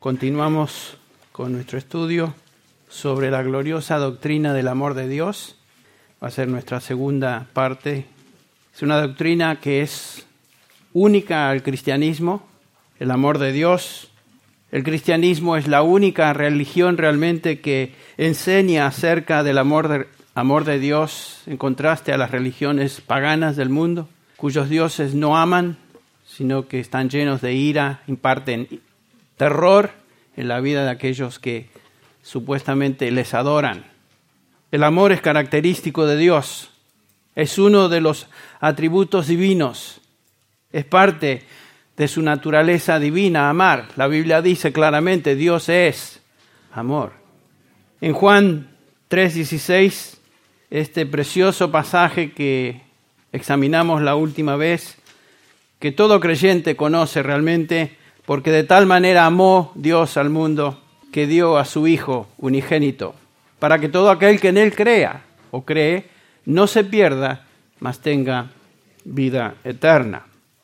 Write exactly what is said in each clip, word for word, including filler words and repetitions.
Continuamos con nuestro estudio sobre la gloriosa doctrina del amor de Dios. Va a ser nuestra segunda parte. Es una doctrina que es única al cristianismo, el amor de Dios. El cristianismo es la única religión realmente que enseña acerca del amor de, amor de Dios en contraste a las religiones paganas del mundo, cuyos dioses no aman, sino que están llenos de ira, imparten terror en la vida de aquellos que supuestamente les adoran. El amor es característico de Dios, es uno de los atributos divinos, es parte de su naturaleza divina, amar. La Biblia dice claramente, Dios es amor. En Juan tres dieciséis, este precioso pasaje que examinamos la última vez, que todo creyente conoce realmente, porque de tal manera amó Dios al mundo que dio a su Hijo unigénito, para que todo aquel que en Él crea o cree no se pierda, mas tenga vida eterna.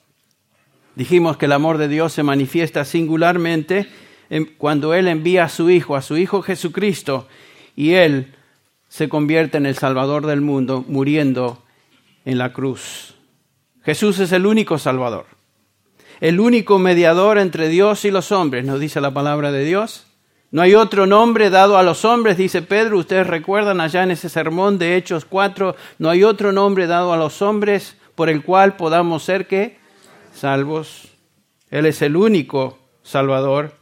Dijimos que el amor de Dios se manifiesta singularmente cuando Él envía a su Hijo, a su Hijo Jesucristo, y Él se convierte en el Salvador del mundo, muriendo en la cruz. Jesús es el único Salvador, el único mediador entre Dios y los hombres, nos dice la palabra de Dios. No hay otro nombre dado a los hombres, dice Pedro. Ustedes recuerdan allá en ese sermón de Hechos cuatro, no hay otro nombre dado a los hombres por el cual podamos ser, ¿qué? Salvos. Él es el único Salvador,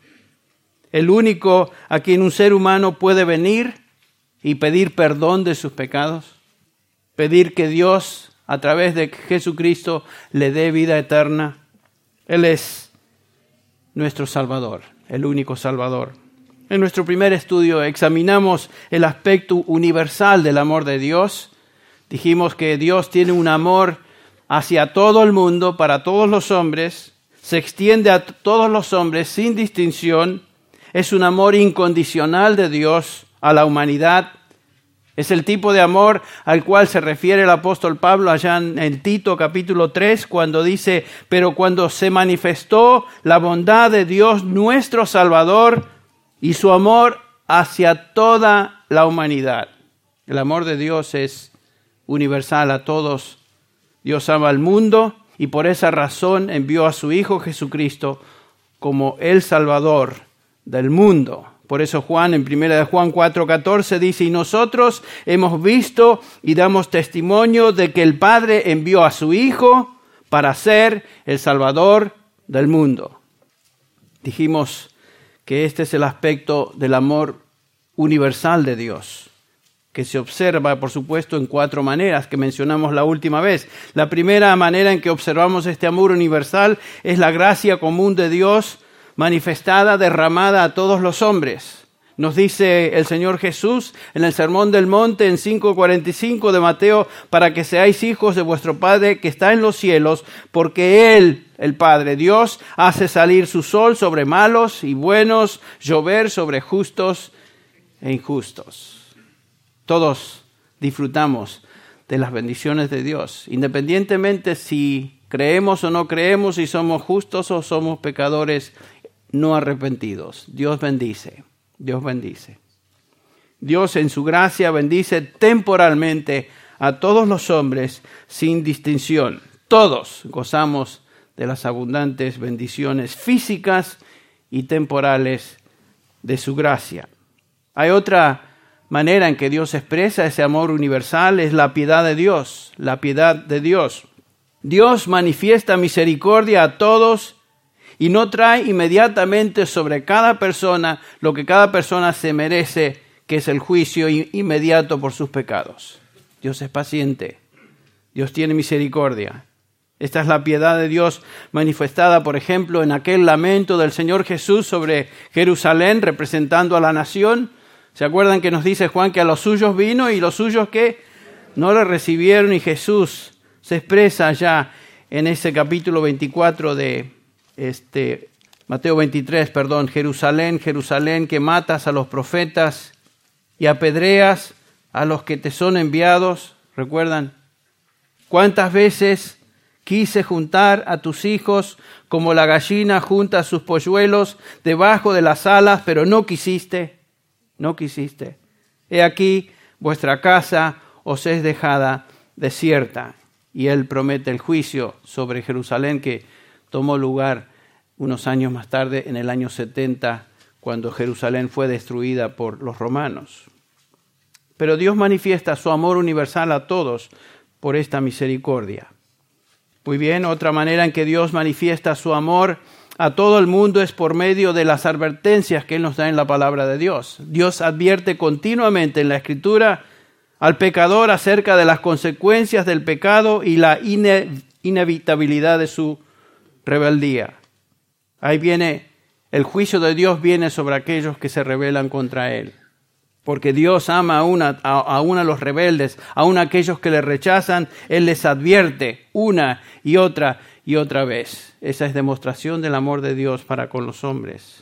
el único a quien un ser humano puede venir y pedir perdón de sus pecados, pedir que Dios a través de Jesucristo le dé vida eterna. Él es nuestro Salvador, el único Salvador. En nuestro primer estudio examinamos el aspecto universal del amor de Dios. Dijimos que Dios tiene un amor hacia todo el mundo, para todos los hombres, se extiende a todos los hombres sin distinción. Es un amor incondicional de Dios a la humanidad. Es el tipo de amor al cual se refiere el apóstol Pablo allá en Tito capítulo tres, cuando dice, pero cuando se manifestó la bondad de Dios nuestro Salvador y su amor hacia toda la humanidad. El amor de Dios es universal a todos. Dios ama al mundo y por esa razón envió a su Hijo Jesucristo como el Salvador del mundo. Por eso Juan, en primera de Juan cuatro catorce, dice, y nosotros hemos visto y damos testimonio de que el Padre envió a su Hijo para ser el Salvador del mundo. Dijimos que este es el aspecto del amor universal de Dios, que se observa, por supuesto, en cuatro maneras que mencionamos la última vez. La primera manera en que observamos este amor universal es la gracia común de Dios manifestada, derramada a todos los hombres. Nos dice el Señor Jesús en el Sermón del Monte en cinco cuarenta y cinco de Mateo, para que seáis hijos de vuestro Padre que está en los cielos, porque Él, el Padre Dios, hace salir su sol sobre malos y buenos, llover sobre justos e injustos. Todos disfrutamos de las bendiciones de Dios, independientemente si creemos o no creemos, si somos justos o somos pecadores no arrepentidos. Dios bendice, Dios bendice. Dios en su gracia bendice temporalmente a todos los hombres sin distinción. Todos gozamos de las abundantes bendiciones físicas y temporales de su gracia. Hay otra manera en que Dios expresa ese amor universal, es la piedad de Dios, la piedad de Dios. Dios manifiesta misericordia a todos y no trae inmediatamente sobre cada persona lo que cada persona se merece, que es el juicio inmediato por sus pecados. Dios es paciente, Dios tiene misericordia. Esta es la piedad de Dios manifestada, por ejemplo, en aquel lamento del Señor Jesús sobre Jerusalén, representando a la nación. ¿Se acuerdan que nos dice Juan que a los suyos vino y los suyos que no le recibieron? Y Jesús se expresa ya en ese capítulo veinticuatro de este, Mateo veintitrés, perdón, Jerusalén, Jerusalén, que matas a los profetas y apedreas a los que te son enviados. ¿Recuerdan? ¿Cuántas veces Quise juntar a tus hijos como la gallina junta sus polluelos debajo de las alas, pero no quisiste, no quisiste. He aquí, vuestra casa os es dejada desierta. Y él promete el juicio sobre Jerusalén que tomó lugar unos años más tarde, en el año setenta, cuando Jerusalén fue destruida por los romanos. Pero Dios manifiesta su amor universal a todos por esta misericordia. Muy bien, otra manera en que Dios manifiesta su amor a todo el mundo es por medio de las advertencias que Él nos da en la palabra de Dios. Dios advierte continuamente en la Escritura al pecador acerca de las consecuencias del pecado y la ine- inevitabilidad de su rebeldía. Ahí viene, el juicio de Dios viene sobre aquellos que se rebelan contra Él. Porque Dios ama aún a, a, aún a los rebeldes, aún a aquellos que le rechazan, Él les advierte una y otra y otra vez. Esa es demostración del amor de Dios para con los hombres.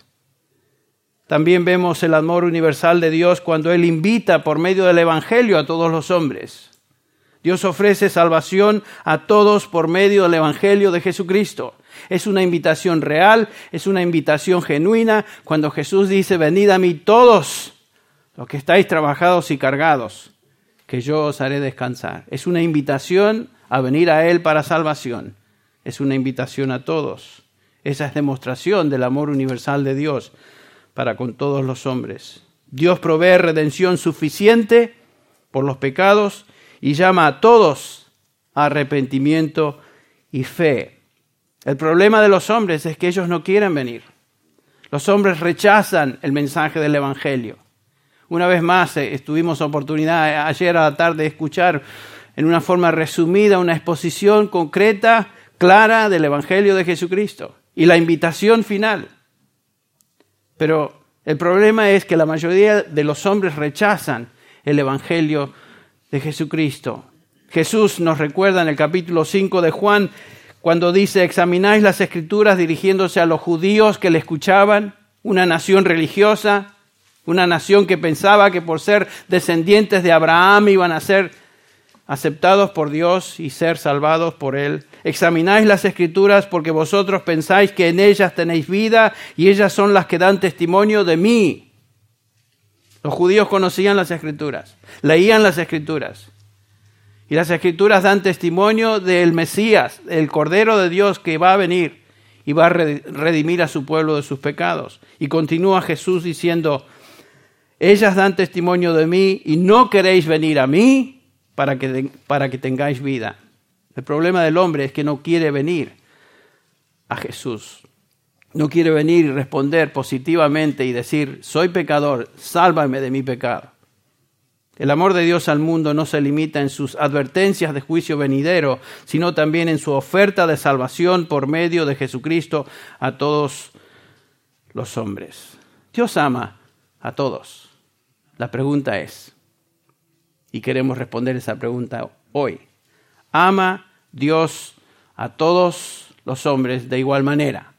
También vemos el amor universal de Dios cuando Él invita por medio del Evangelio a todos los hombres. Dios ofrece salvación a todos por medio del Evangelio de Jesucristo. Es una invitación real, es una invitación genuina. Cuando Jesús dice, venid a mí todos los que estáis trabajados y cargados, que yo os haré descansar. Es una invitación a venir a Él para salvación. Es una invitación a todos. Esa es demostración del amor universal de Dios para con todos los hombres. Dios provee redención suficiente por los pecados y llama a todos a arrepentimiento y fe. El problema de los hombres es que ellos no quieren venir. Los hombres rechazan el mensaje del Evangelio. Una vez más, eh, tuvimos oportunidad ayer a la tarde de escuchar en una forma resumida una exposición concreta, clara del Evangelio de Jesucristo y la invitación final. Pero el problema es que la mayoría de los hombres rechazan el Evangelio de Jesucristo. Jesús nos recuerda en el capítulo cinco de Juan, cuando dice, examináis las Escrituras dirigiéndose a los judíos que le escuchaban, una nación religiosa, una nación que pensaba que por ser descendientes de Abraham iban a ser aceptados por Dios y ser salvados por Él. Examináis las Escrituras porque vosotros pensáis que en ellas tenéis vida y ellas son las que dan testimonio de mí. Los judíos conocían las Escrituras, leían las Escrituras. Y las Escrituras dan testimonio del Mesías, el Cordero de Dios que va a venir y va a redimir a su pueblo de sus pecados. Y continúa Jesús diciendo, ellas dan testimonio de mí y no queréis venir a mí para que, para que tengáis vida. El problema del hombre es que no quiere venir a Jesús. No quiere venir y responder positivamente y decir, soy pecador, sálvame de mi pecado. El amor de Dios al mundo no se limita en sus advertencias de juicio venidero, sino también en su oferta de salvación por medio de Jesucristo a todos los hombres. Dios ama a todos. La pregunta es, y queremos responder esa pregunta hoy, ¿ama Dios a todos los hombres de igual manera?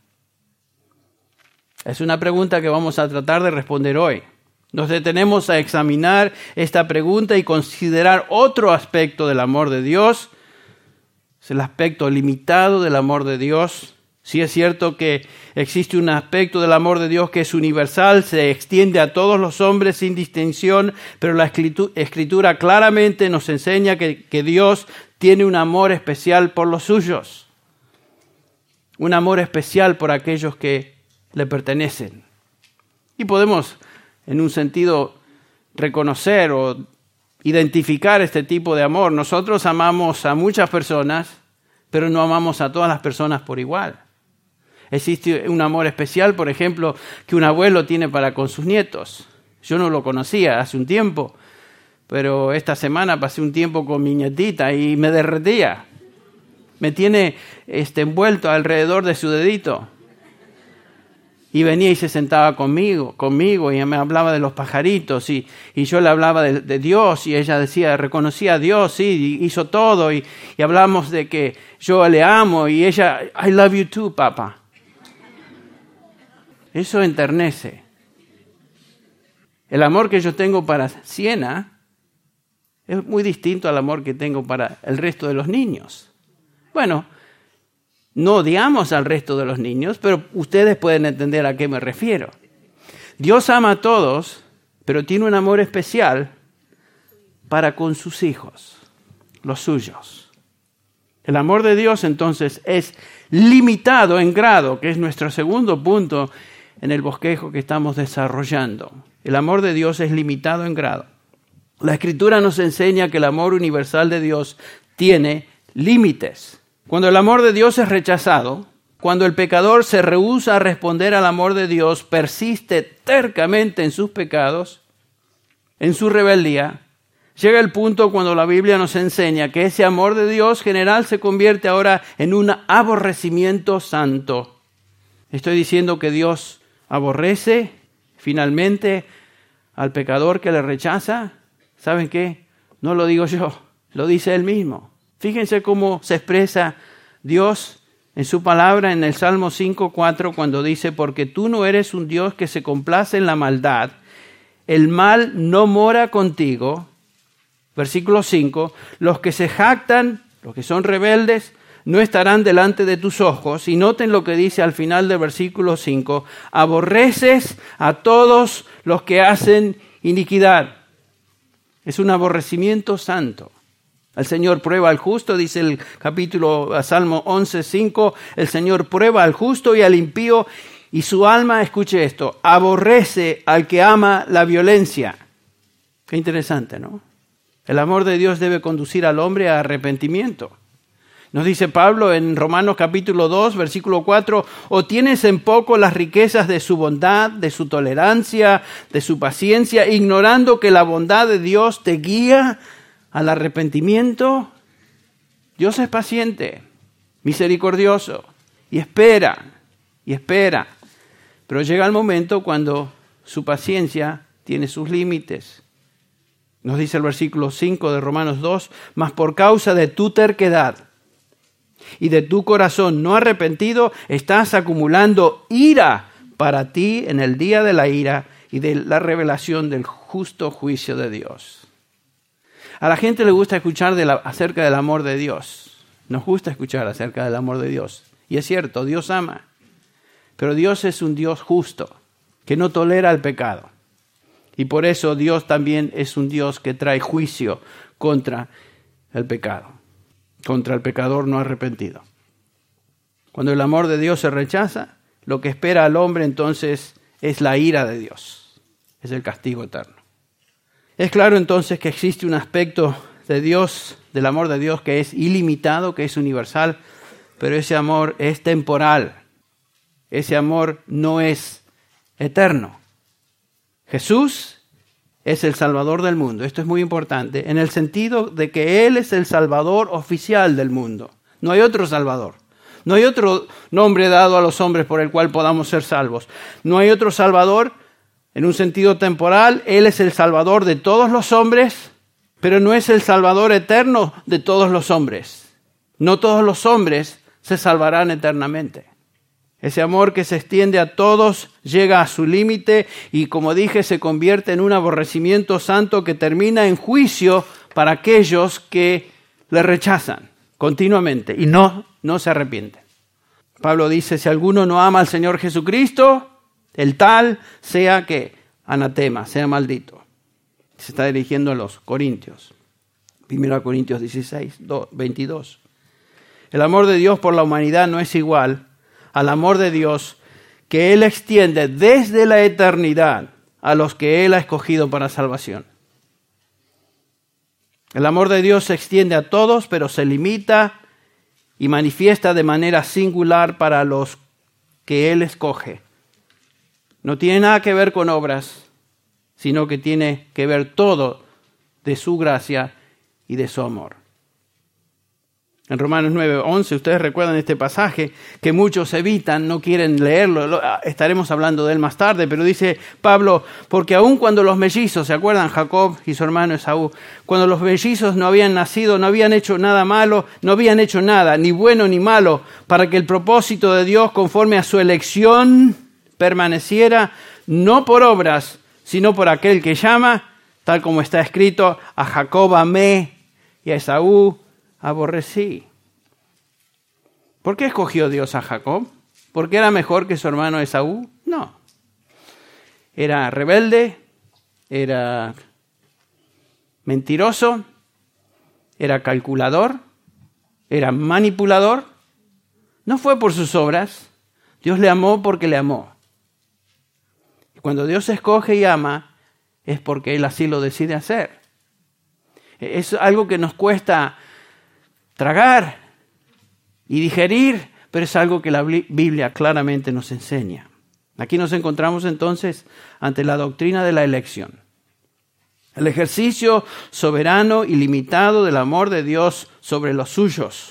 Es una pregunta que vamos a tratar de responder hoy. Nos detenemos a examinar esta pregunta y considerar otro aspecto del amor de Dios. Es el aspecto limitado del amor de Dios. Sí es cierto que existe un aspecto del amor de Dios que es universal, se extiende a todos los hombres sin distinción, pero la Escritura claramente nos enseña que, que Dios tiene un amor especial por los suyos. Un amor especial por aquellos que le pertenecen. Y podemos, en un sentido, reconocer o identificar este tipo de amor. Nosotros amamos a muchas personas, pero no amamos a todas las personas por igual. Existe un amor especial, por ejemplo, que un abuelo tiene para con sus nietos. Yo no lo conocía hace un tiempo, pero esta semana pasé un tiempo con mi nietita y me derretía. Me tiene este, envuelto alrededor de su dedito. Y venía y se sentaba conmigo, conmigo y me hablaba de los pajaritos y, y yo le hablaba de, de Dios y ella decía, reconocía a Dios, sí, hizo todo y, y hablamos de que yo le amo y ella, I love you too, papá. Eso enternece. El amor que yo tengo para Siena es muy distinto al amor que tengo para el resto de los niños. Bueno, No odiamos al resto de los niños, pero ustedes pueden entender a qué me refiero. Dios ama a todos, pero tiene un amor especial para con sus hijos, los suyos. El amor de Dios entonces es limitado en grado, que es nuestro segundo punto en el bosquejo que estamos desarrollando. El amor de Dios es limitado en grado. La Escritura nos enseña que el amor universal de Dios tiene límites. Cuando el amor de Dios es rechazado, cuando el pecador se rehúsa a responder al amor de Dios, persiste tercamente en sus pecados, en su rebeldía, llega el punto cuando la Biblia nos enseña que ese amor de Dios general se convierte ahora en un aborrecimiento santo. Estoy diciendo que Dios aborrece finalmente al pecador que le rechaza. ¿Saben qué? No lo digo yo, lo dice Él mismo. Fíjense cómo se expresa Dios en su palabra en el Salmo cinco cuatro cuando dice: porque tú no eres un Dios que se complace en la maldad, el mal no mora contigo. Versículo cinco, los que se jactan, los que son rebeldes, no estarán delante de tus ojos. Y noten lo que dice al final del versículo cinco, aborreces a todos los que hacen iniquidad. Es un aborrecimiento santo. El Señor prueba al justo, dice el capítulo Salmo once cinco, el Señor prueba al justo y al impío, y su alma, escuche esto, aborrece al que ama la violencia. Qué interesante, ¿no? El amor de Dios debe conducir al hombre a arrepentimiento. Nos dice Pablo en Romanos capítulo dos, versículo cuatro, o tienes en poco las riquezas de su bondad, de su tolerancia, de su paciencia, ignorando que la bondad de Dios te guía al arrepentimiento. Dios es paciente, misericordioso, y espera, y espera. Pero llega el momento cuando su paciencia tiene sus límites. Nos dice el versículo cinco de Romanos dos, mas por causa de tu terquedad y de tu corazón no arrepentido, estás acumulando ira para ti en el día de la ira y de la revelación del justo juicio de Dios. A la gente le gusta escuchar de la, acerca del amor de Dios. Nos gusta escuchar acerca del amor de Dios. Y es cierto, Dios ama. Pero Dios es un Dios justo, que no tolera el pecado. Y por eso Dios también es un Dios que trae juicio contra el pecado, contra el pecador no arrepentido. Cuando el amor de Dios se rechaza, lo que espera al hombre entonces es la ira de Dios, es el castigo eterno. Es claro entonces que existe un aspecto de Dios, del amor de Dios, que es ilimitado, que es universal, pero ese amor es temporal, ese amor no es eterno. Jesús es el Salvador del mundo. Esto es muy importante, en el sentido de que Él es el Salvador oficial del mundo. No hay otro Salvador. No hay otro nombre dado a los hombres por el cual podamos ser salvos. No hay otro Salvador en un sentido temporal. Él es el Salvador de todos los hombres, pero no es el Salvador eterno de todos los hombres. No todos los hombres se salvarán eternamente. Ese amor que se extiende a todos llega a su límite y, como dije, se convierte en un aborrecimiento santo que termina en juicio para aquellos que le rechazan continuamente y no, no se arrepienten. Pablo dice, si alguno no ama al Señor Jesucristo, el tal sea que anatema, sea maldito. Se está dirigiendo a los Corintios. Primero Corintios dieciséis, veintidós. El amor de Dios por la humanidad no es igual al amor de Dios que Él extiende desde la eternidad a los que Él ha escogido para salvación. El amor de Dios se extiende a todos, pero se limita y manifiesta de manera singular para los que Él escoge. No tiene nada que ver con obras, sino que tiene que ver todo de su gracia y de su amor. En Romanos nueve once, ustedes recuerdan este pasaje que muchos evitan, no quieren leerlo, estaremos hablando de él más tarde, pero dice Pablo, porque aun cuando los mellizos, ¿se acuerdan? Jacob y su hermano Esaú, cuando los mellizos no habían nacido, no habían hecho nada malo, no habían hecho nada, ni bueno ni malo, para que el propósito de Dios conforme a su elección permaneciera, no por obras, sino por aquel que llama, tal como está escrito, a Jacob amé y a Esaú aborrecí. ¿Por qué escogió Dios a Jacob? ¿Porque era mejor que su hermano Esaú? No. Era rebelde, era mentiroso, era calculador, era manipulador. No fue por sus obras. Dios le amó porque le amó. Y cuando Dios escoge y ama, es porque Él así lo decide hacer. Es algo que nos cuesta tragar y digerir, pero es algo que la Biblia claramente nos enseña. Aquí nos encontramos entonces ante la doctrina de la elección. El ejercicio soberano y limitado del amor de Dios sobre los suyos.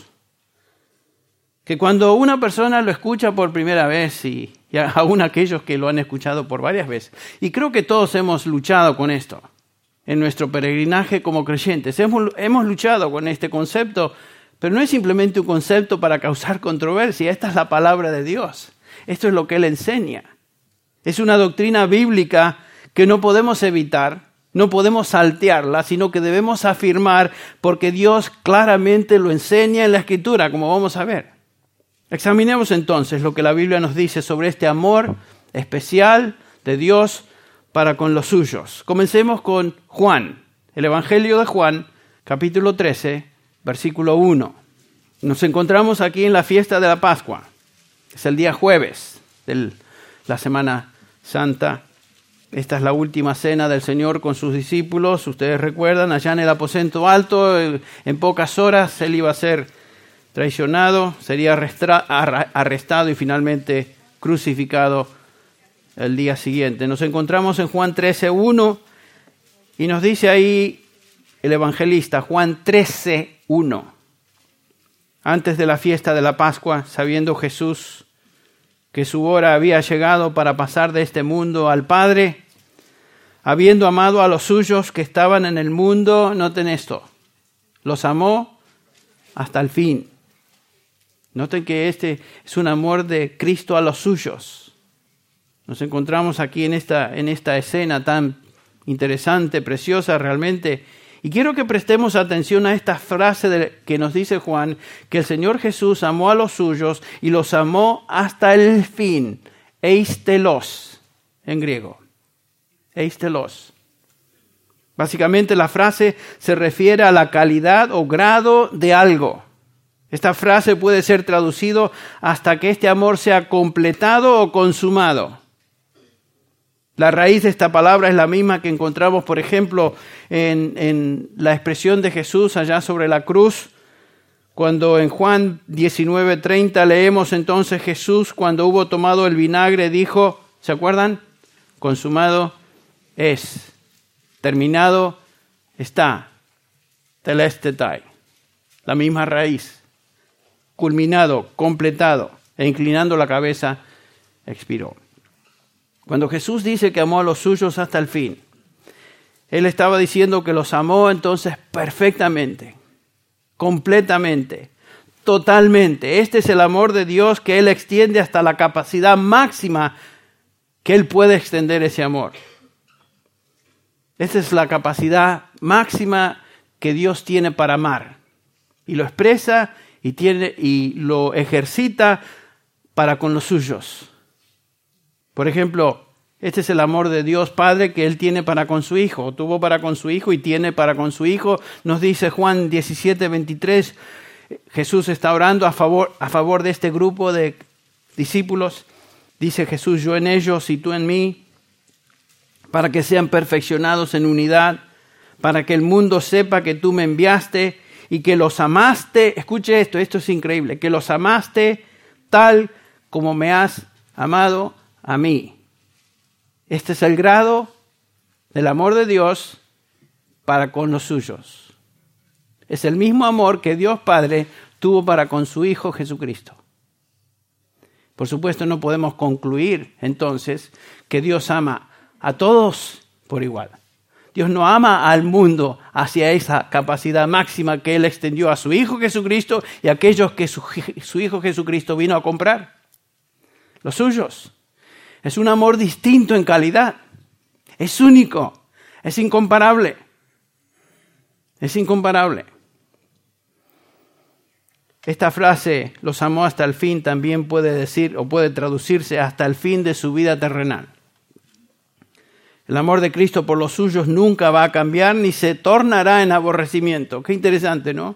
Que cuando una persona lo escucha por primera vez, y, y aún aquellos que lo han escuchado por varias veces, y creo que todos hemos luchado con esto en nuestro peregrinaje como creyentes, hemos, hemos luchado con este concepto. Pero no es simplemente un concepto para causar controversia. Esta es la palabra de Dios. Esto es lo que Él enseña. Es una doctrina bíblica que no podemos evitar, no podemos saltearla, sino que debemos afirmar porque Dios claramente lo enseña en la Escritura, como vamos a ver. Examinemos entonces lo que la Biblia nos dice sobre este amor especial de Dios para con los suyos. Comencemos con Juan, el Evangelio de Juan, capítulo trece. Versículo uno. Nos encontramos aquí en la fiesta de la Pascua. Es el día jueves de la Semana Santa. Esta es la última cena del Señor con sus discípulos. Ustedes recuerdan, allá en el aposento alto, en pocas horas Él iba a ser traicionado, sería arrestado y finalmente crucificado el día siguiente. Nos encontramos en Juan trece uno y nos dice ahí el evangelista, Juan trece uno. Antes de la fiesta de la Pascua, sabiendo Jesús que su hora había llegado para pasar de este mundo al Padre, habiendo amado a los suyos que estaban en el mundo, noten esto, los amó hasta el fin. Noten que este es un amor de Cristo a los suyos. Nos encontramos aquí en esta, en esta escena tan interesante, preciosa realmente. Y quiero que prestemos atención a esta frase de, que nos dice Juan, que el Señor Jesús amó a los suyos y los amó hasta el fin. Eistelos, en griego. Eistelos. Básicamente la frase se refiere a la calidad o grado de algo. Esta frase puede ser traducido hasta que este amor sea completado o consumado. La raíz de esta palabra es la misma que encontramos, por ejemplo, en, en la expresión de Jesús allá sobre la cruz. Cuando en Juan diecinueve treinta leemos entonces Jesús, cuando hubo tomado el vinagre, dijo, ¿se acuerdan? Consumado es, terminado está, telestetai, la misma raíz, culminado, completado, e inclinando la cabeza, expiró. Cuando Jesús dice que amó a los suyos hasta el fin, Él estaba diciendo que los amó entonces perfectamente, completamente, totalmente. Este es el amor de Dios que Él extiende hasta la capacidad máxima que Él puede extender ese amor. Esta es la capacidad máxima que Dios tiene para amar. Y lo expresa y, tiene, y lo ejercita para con los suyos. Por ejemplo, este es el amor de Dios Padre que Él tiene para con su Hijo, tuvo para con su Hijo y tiene para con su Hijo. Nos dice Juan diecisiete veintitrés, Jesús está orando a favor, a favor de este grupo de discípulos. Dice Jesús, yo en ellos y tú en mí, para que sean perfeccionados en unidad, para que el mundo sepa que tú me enviaste y que los amaste. Escuche esto, esto es increíble, que los amaste tal como me has amado a mí. Este es el grado del amor de Dios para con los suyos. Es el mismo amor que Dios Padre tuvo para con su Hijo Jesucristo. Por supuesto, no podemos concluir entonces que Dios ama a todos por igual. Dios no ama al mundo hacia esa capacidad máxima que Él extendió a su Hijo Jesucristo y a aquellos que su, su Hijo Jesucristo vino a comprar. Los suyos. Es un amor distinto en calidad. Es único. Es incomparable. Es incomparable. Esta frase, los amó hasta el fin, también puede decir o puede traducirse hasta el fin de su vida terrenal. El amor de Cristo por los suyos nunca va a cambiar ni se tornará en aborrecimiento. Qué interesante, ¿no?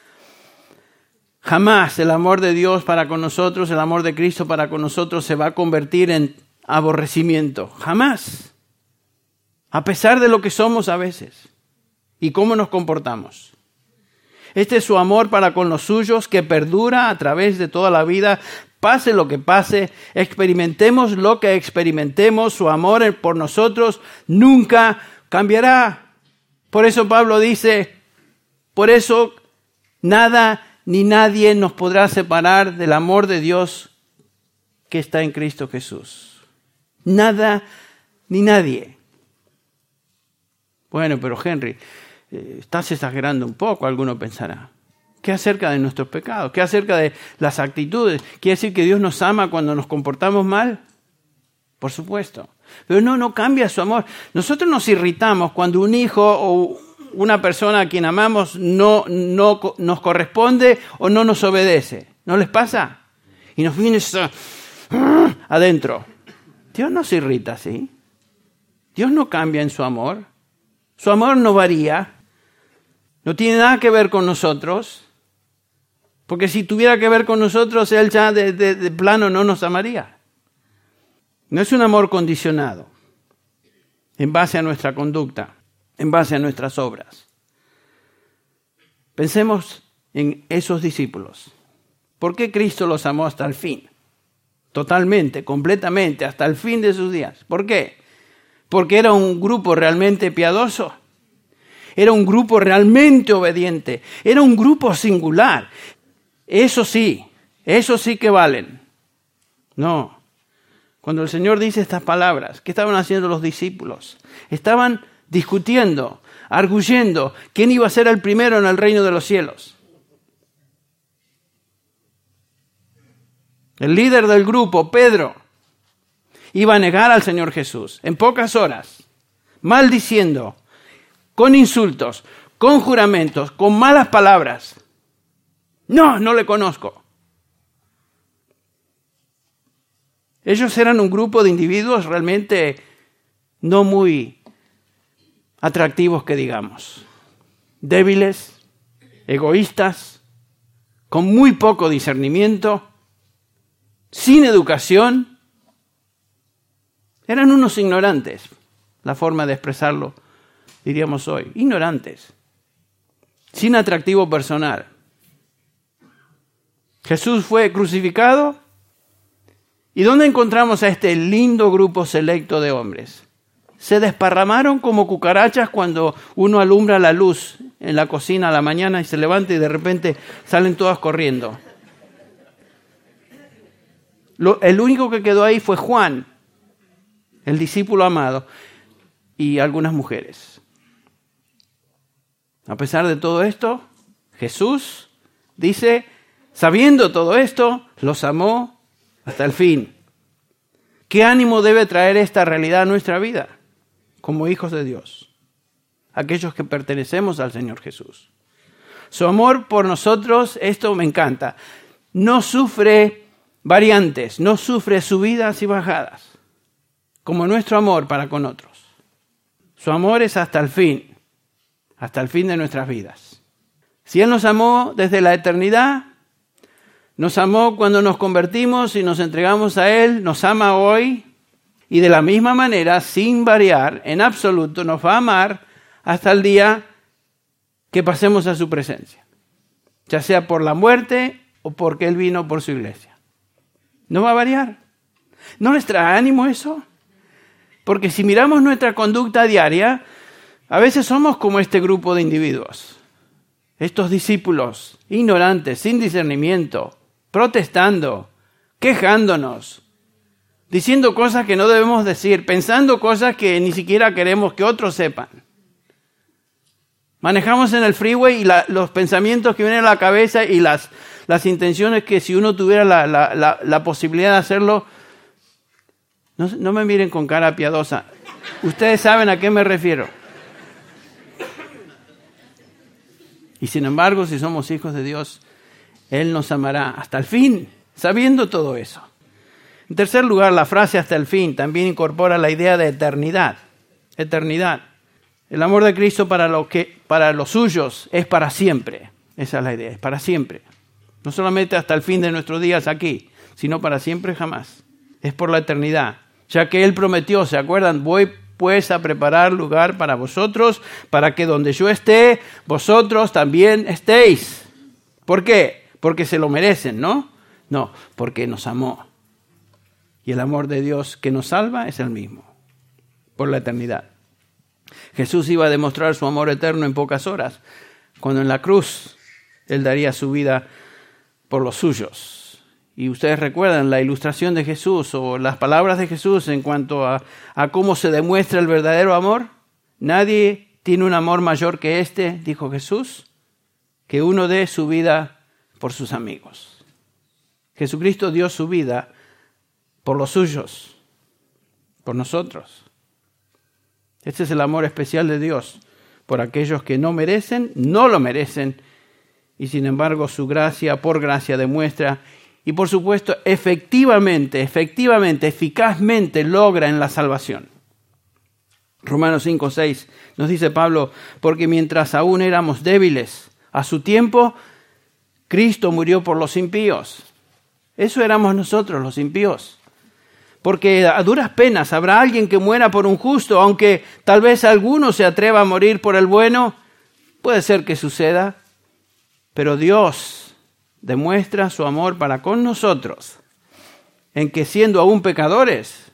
Jamás el amor de Dios para con nosotros, el amor de Cristo para con nosotros se va a convertir en aborrecimiento. Jamás. A pesar de lo que somos a veces y cómo nos comportamos. Este es su amor para con los suyos que perdura a través de toda la vida. Pase lo que pase, experimentemos lo que experimentemos, su amor por nosotros nunca cambiará. Por eso Pablo dice, por eso nada ni nadie nos podrá separar del amor de Dios que está en Cristo Jesús. Nada ni nadie. Bueno, pero Henry, eh, estás exagerando un poco, alguno pensará. ¿Qué acerca de nuestros pecados? ¿Qué acerca de las actitudes? ¿Quiere decir que Dios nos ama cuando nos comportamos mal? Por supuesto. Pero no, no cambia su amor. Nosotros nos irritamos cuando un hijo o una persona a quien amamos no, no nos corresponde o no nos obedece. ¿No les pasa? Y nos viene eso, uh, adentro. Dios no se irrita así. Dios no cambia en su amor. Su amor no varía. No tiene nada que ver con nosotros. Porque si tuviera que ver con nosotros, Él ya de, de, de plano no nos amaría. No es un amor condicionado en base a nuestra conducta, en base a nuestras obras. Pensemos en esos discípulos. ¿Por qué Cristo los amó hasta el fin? Totalmente, completamente, hasta el fin de sus días. ¿Por qué? Porque era un grupo realmente piadoso. Era un grupo realmente obediente. Era un grupo singular. Eso sí, eso sí que valen. No. Cuando el Señor dice estas palabras, ¿qué estaban haciendo los discípulos? Estaban discutiendo, arguyendo quién iba a ser el primero en el reino de los cielos. El líder del grupo, Pedro, iba a negar al Señor Jesús en pocas horas, maldiciendo, con insultos, con juramentos, con malas palabras. No, no le conozco. Ellos eran un grupo de individuos realmente no muy atractivos, que digamos. Débiles, egoístas, con muy poco discernimiento, sin educación. Eran unos ignorantes, la forma de expresarlo, diríamos hoy. Ignorantes, sin atractivo personal. Jesús fue crucificado. ¿Y dónde encontramos a este lindo grupo selecto de hombres? Se desparramaron como cucarachas cuando uno alumbra la luz en la cocina a la mañana y se levanta y de repente salen todas corriendo. Lo, el único que quedó ahí fue Juan, el discípulo amado, y algunas mujeres. A pesar de todo esto, Jesús dice, sabiendo todo esto, los amó hasta el fin. ¿Qué ánimo debe traer esta realidad a nuestra vida como hijos de Dios? Aquellos que pertenecemos al Señor Jesús. Su amor por nosotros, esto me encanta, no sufre variantes, no sufre subidas y bajadas, como nuestro amor para con otros. Su amor es hasta el fin, hasta el fin de nuestras vidas. Si Él nos amó desde la eternidad, nos amó cuando nos convertimos y nos entregamos a Él, nos ama hoy y de la misma manera, sin variar en absoluto, nos va a amar hasta el día que pasemos a su presencia, ya sea por la muerte o porque Él vino por su iglesia. No va a variar. ¿No les trae ánimo eso? Porque si miramos nuestra conducta diaria, a veces somos como este grupo de individuos, estos discípulos ignorantes, sin discernimiento, protestando, quejándonos, diciendo cosas que no debemos decir, pensando cosas que ni siquiera queremos que otros sepan. Manejamos en el freeway y la, los pensamientos que vienen a la cabeza y las, las intenciones que si uno tuviera la, la, la, la posibilidad de hacerlo, no, no me miren con cara piadosa. Ustedes saben a qué me refiero. Y sin embargo, si somos hijos de Dios, Él nos amará hasta el fin, sabiendo todo eso. En tercer lugar, la frase hasta el fin también incorpora la idea de eternidad. Eternidad. El amor de Cristo para, lo que, para los suyos es para siempre. Esa es la idea, es para siempre. No solamente hasta el fin de nuestros días aquí, sino para siempre jamás. Es por la eternidad. Ya que Él prometió, ¿se acuerdan? Voy pues a preparar lugar para vosotros, para que donde yo esté, vosotros también estéis. ¿Por qué? Porque se lo merecen, ¿no? No, porque nos amó. Y el amor de Dios que nos salva es el mismo, por la eternidad. Jesús iba a demostrar su amor eterno en pocas horas, cuando en la cruz Él daría su vida por los suyos. Y ustedes recuerdan la ilustración de Jesús o las palabras de Jesús en cuanto a, a cómo se demuestra el verdadero amor. Nadie tiene un amor mayor que este, dijo Jesús, que uno dé su vida por sus amigos. Jesucristo dio su vida por los suyos, por nosotros. Este es el amor especial de Dios por aquellos que no merecen, no lo merecen, y sin embargo su gracia, por gracia, demuestra y por supuesto efectivamente, efectivamente, eficazmente logra en la salvación. Romanos cinco seis nos dice Pablo, porque mientras aún éramos débiles, a su tiempo, Cristo murió por los impíos. Eso éramos nosotros, los impíos. Porque a duras penas habrá alguien que muera por un justo, aunque tal vez alguno se atreva a morir por el bueno. Puede ser que suceda, pero Dios demuestra su amor para con nosotros, en que siendo aún pecadores,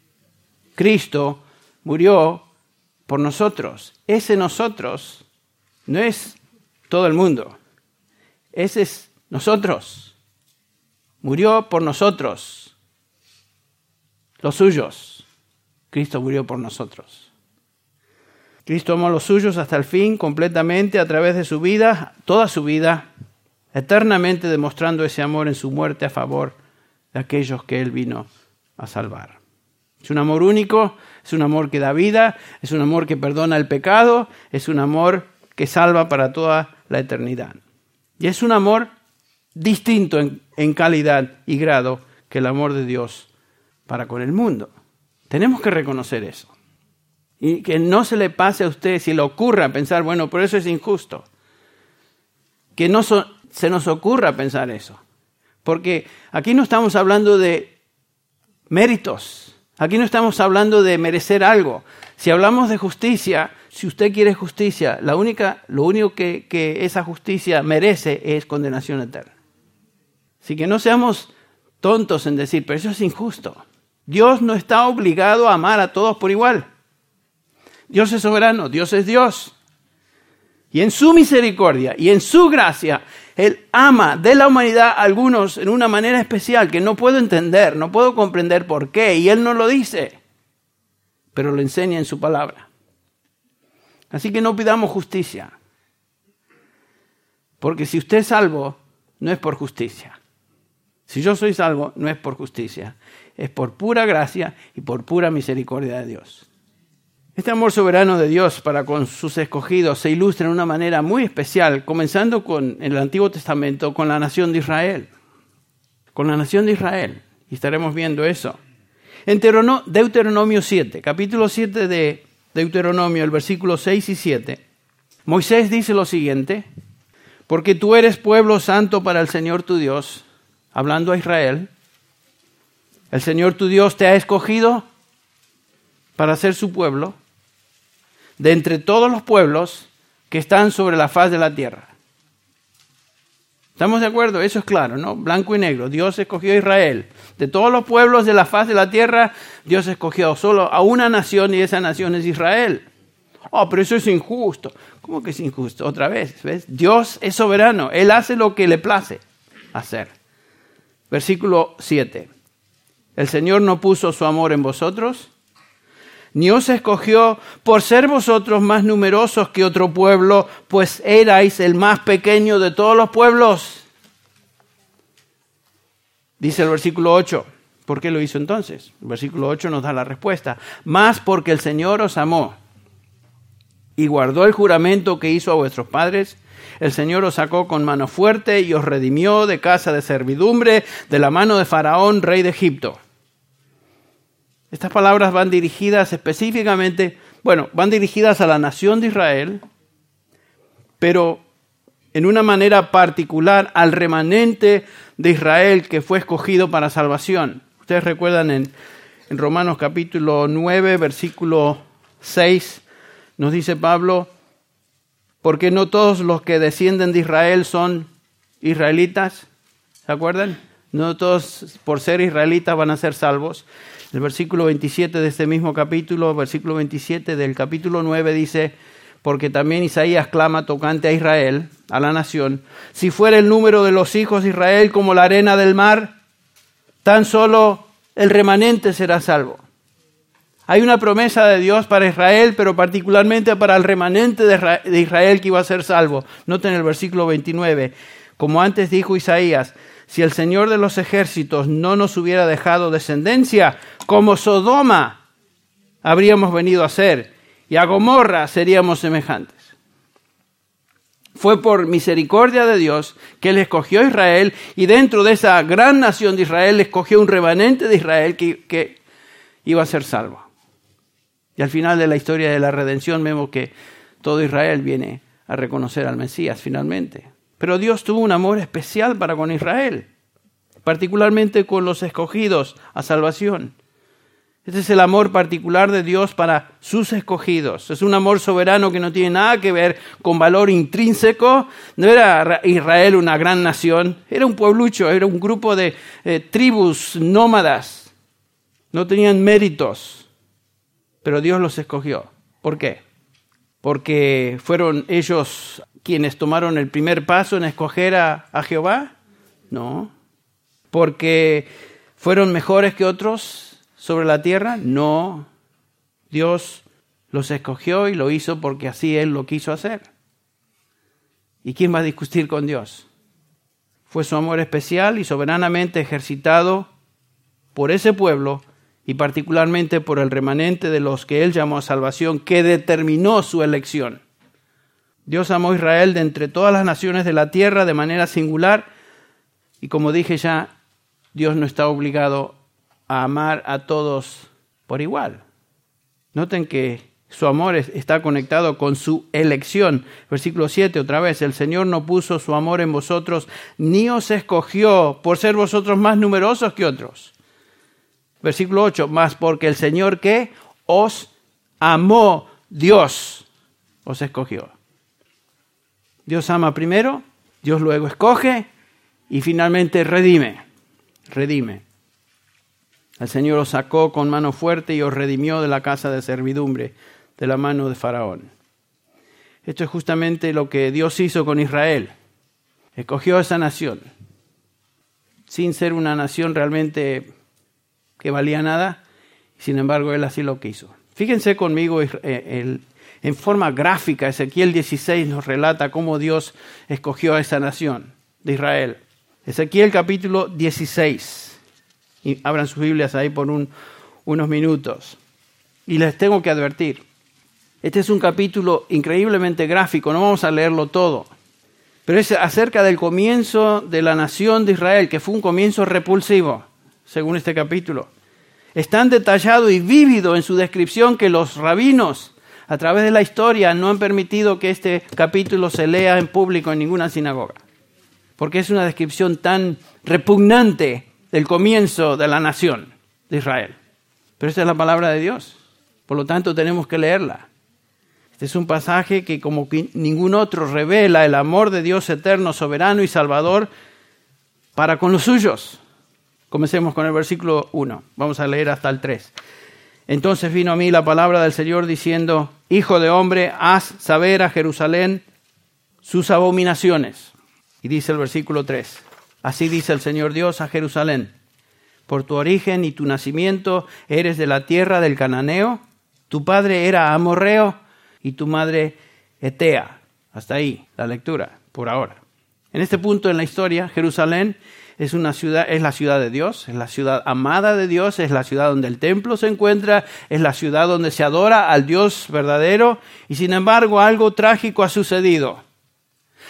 Cristo murió por nosotros. Ese nosotros no es todo el mundo, ese es nosotros. Murió por nosotros, los suyos. Cristo murió por nosotros. Cristo amó a los suyos hasta el fin, completamente, a través de su vida, toda su vida, eternamente demostrando ese amor en su muerte a favor de aquellos que Él vino a salvar. Es un amor único, es un amor que da vida, es un amor que perdona el pecado, es un amor que salva para toda la eternidad. Y es un amor distinto en, en calidad y grado que el amor de Dios para con el mundo. Tenemos que reconocer eso. Y que no se le pase a usted, si le ocurra pensar, bueno, por eso es injusto. Que no so, se nos ocurra pensar eso. Porque aquí no estamos hablando de méritos. Aquí no estamos hablando de merecer algo. Si hablamos de justicia, si usted quiere justicia, la única, lo único que, que esa justicia merece es condenación eterna. Así que no seamos tontos en decir, pero eso es injusto. Dios no está obligado a amar a todos por igual. Dios es soberano, Dios es Dios. Y en su misericordia y en su gracia, Él ama de la humanidad a algunos en una manera especial que no puedo entender, no puedo comprender por qué. Y Él no lo dice, pero lo enseña en su palabra. Así que no pidamos justicia. Porque si usted es salvo, no es por justicia. Si yo soy salvo, no es por justicia. Es por pura gracia y por pura misericordia de Dios. Este amor soberano de Dios para con sus escogidos se ilustra de una manera muy especial, comenzando con en el Antiguo Testamento, con la nación de Israel. Con la nación de Israel. Y estaremos viendo eso. En Deuteronomio siete, capítulo siete de Deuteronomio, el versículo seis y siete, Moisés dice lo siguiente: porque tú eres pueblo santo para el Señor tu Dios, hablando a Israel. El Señor tu Dios te ha escogido para ser su pueblo de entre todos los pueblos que están sobre la faz de la tierra. ¿Estamos de acuerdo? Eso es claro, ¿no? Blanco y negro. Dios escogió a Israel. De todos los pueblos de la faz de la tierra, Dios escogió solo a una nación y esa nación es Israel. Oh, pero eso es injusto. ¿Cómo que es injusto? Otra vez, ¿ves? Dios es soberano. Él hace lo que le place hacer. Versículo siete. El Señor no puso su amor en vosotros, ni os escogió por ser vosotros más numerosos que otro pueblo, pues erais el más pequeño de todos los pueblos. Dice el versículo ocho. ¿Por qué lo hizo entonces? El versículo ocho nos da la respuesta. Más porque el Señor os amó y guardó el juramento que hizo a vuestros padres, el Señor os sacó con mano fuerte y os redimió de casa de servidumbre, de la mano de Faraón, rey de Egipto. Estas palabras van dirigidas específicamente, bueno, van dirigidas a la nación de Israel, pero en una manera particular al remanente de Israel que fue escogido para salvación. Ustedes recuerdan en, en Romanos capítulo nueve, versículo seis, nos dice Pablo, porque no todos los que descienden de Israel son israelitas, ¿se acuerdan? No todos por ser israelitas van a ser salvos. El versículo veintisiete de este mismo capítulo, versículo veintisiete del capítulo nueve dice, porque también Isaías clama tocante a Israel, a la nación, si fuera el número de los hijos de Israel como la arena del mar, tan solo el remanente será salvo. Hay una promesa de Dios para Israel, pero particularmente para el remanente de Israel que iba a ser salvo. Noten el versículo veintinueve, como antes dijo Isaías, si el Señor de los ejércitos no nos hubiera dejado descendencia, como Sodoma habríamos venido a ser, y a Gomorra seríamos semejantes. Fue por misericordia de Dios que Él escogió a Israel y dentro de esa gran nación de Israel escogió un remanente de Israel que, que iba a ser salvo. Y al final de la historia de la redención vemos que todo Israel viene a reconocer al Mesías finalmente. Pero Dios tuvo un amor especial para con Israel, particularmente con los escogidos a salvación. Este es el amor particular de Dios para sus escogidos. Es un amor soberano que no tiene nada que ver con valor intrínseco. No era Israel una gran nación, era un pueblucho, era un grupo de eh, tribus nómadas. No tenían méritos, pero Dios los escogió. ¿Por qué? ¿Porque fueron ellos quienes tomaron el primer paso en escoger a, a Jehová? No. ¿Porque fueron mejores que otros sobre la tierra? No. Dios los escogió y lo hizo porque así Él lo quiso hacer. ¿Y quién va a discutir con Dios? Fue su amor especial y soberanamente ejercitado por ese pueblo y particularmente por el remanente de los que Él llamó a salvación, que determinó su elección. Dios amó a Israel de entre todas las naciones de la tierra de manera singular y como dije ya, Dios no está obligado a amar a todos por igual. Noten que su amor está conectado con su elección. Versículo siete, otra vez, el Señor no puso su amor en vosotros, ni os escogió por ser vosotros más numerosos que otros. Versículo ocho, más porque el Señor que os amó, Dios os escogió. Dios ama primero, Dios luego escoge y finalmente redime. Redime. El Señor os sacó con mano fuerte y os redimió de la casa de servidumbre, de la mano de Faraón. Esto es justamente lo que Dios hizo con Israel. Escogió a esa nación, sin ser una nación realmente que valía nada, sin embargo Él así lo quiso. Fíjense conmigo, el, en forma gráfica, Ezequiel dieciséis nos relata cómo Dios escogió a esa nación de Israel. Ezequiel capítulo dieciséis. Y abran sus Biblias ahí por un, unos minutos. Y les tengo que advertir, este es un capítulo increíblemente gráfico, no vamos a leerlo todo, pero es acerca del comienzo de la nación de Israel, que fue un comienzo repulsivo, según este capítulo. Es tan detallado y vívido en su descripción que los rabinos, a través de la historia, no han permitido que este capítulo se lea en público en ninguna sinagoga, porque es una descripción tan repugnante del comienzo de la nación de Israel. Pero esta es la palabra de Dios, por lo tanto tenemos que leerla. Este es un pasaje que como que ningún otro revela el amor de Dios eterno, soberano y salvador para con los suyos. Comencemos con el versículo uno, vamos a leer hasta el tres. Entonces vino a mí la palabra del Señor diciendo, Hijo de hombre, haz saber a Jerusalén sus abominaciones. Y dice el versículo tres, así dice el Señor Dios a Jerusalén, por tu origen y tu nacimiento eres de la tierra del cananeo, tu padre era amorreo y tu madre etea. Hasta ahí la lectura, por ahora. En este punto en la historia, Jerusalén es una ciudad, es la ciudad de Dios, es la ciudad amada de Dios, es la ciudad donde el templo se encuentra, es la ciudad donde se adora al Dios verdadero, y sin embargo algo trágico ha sucedido.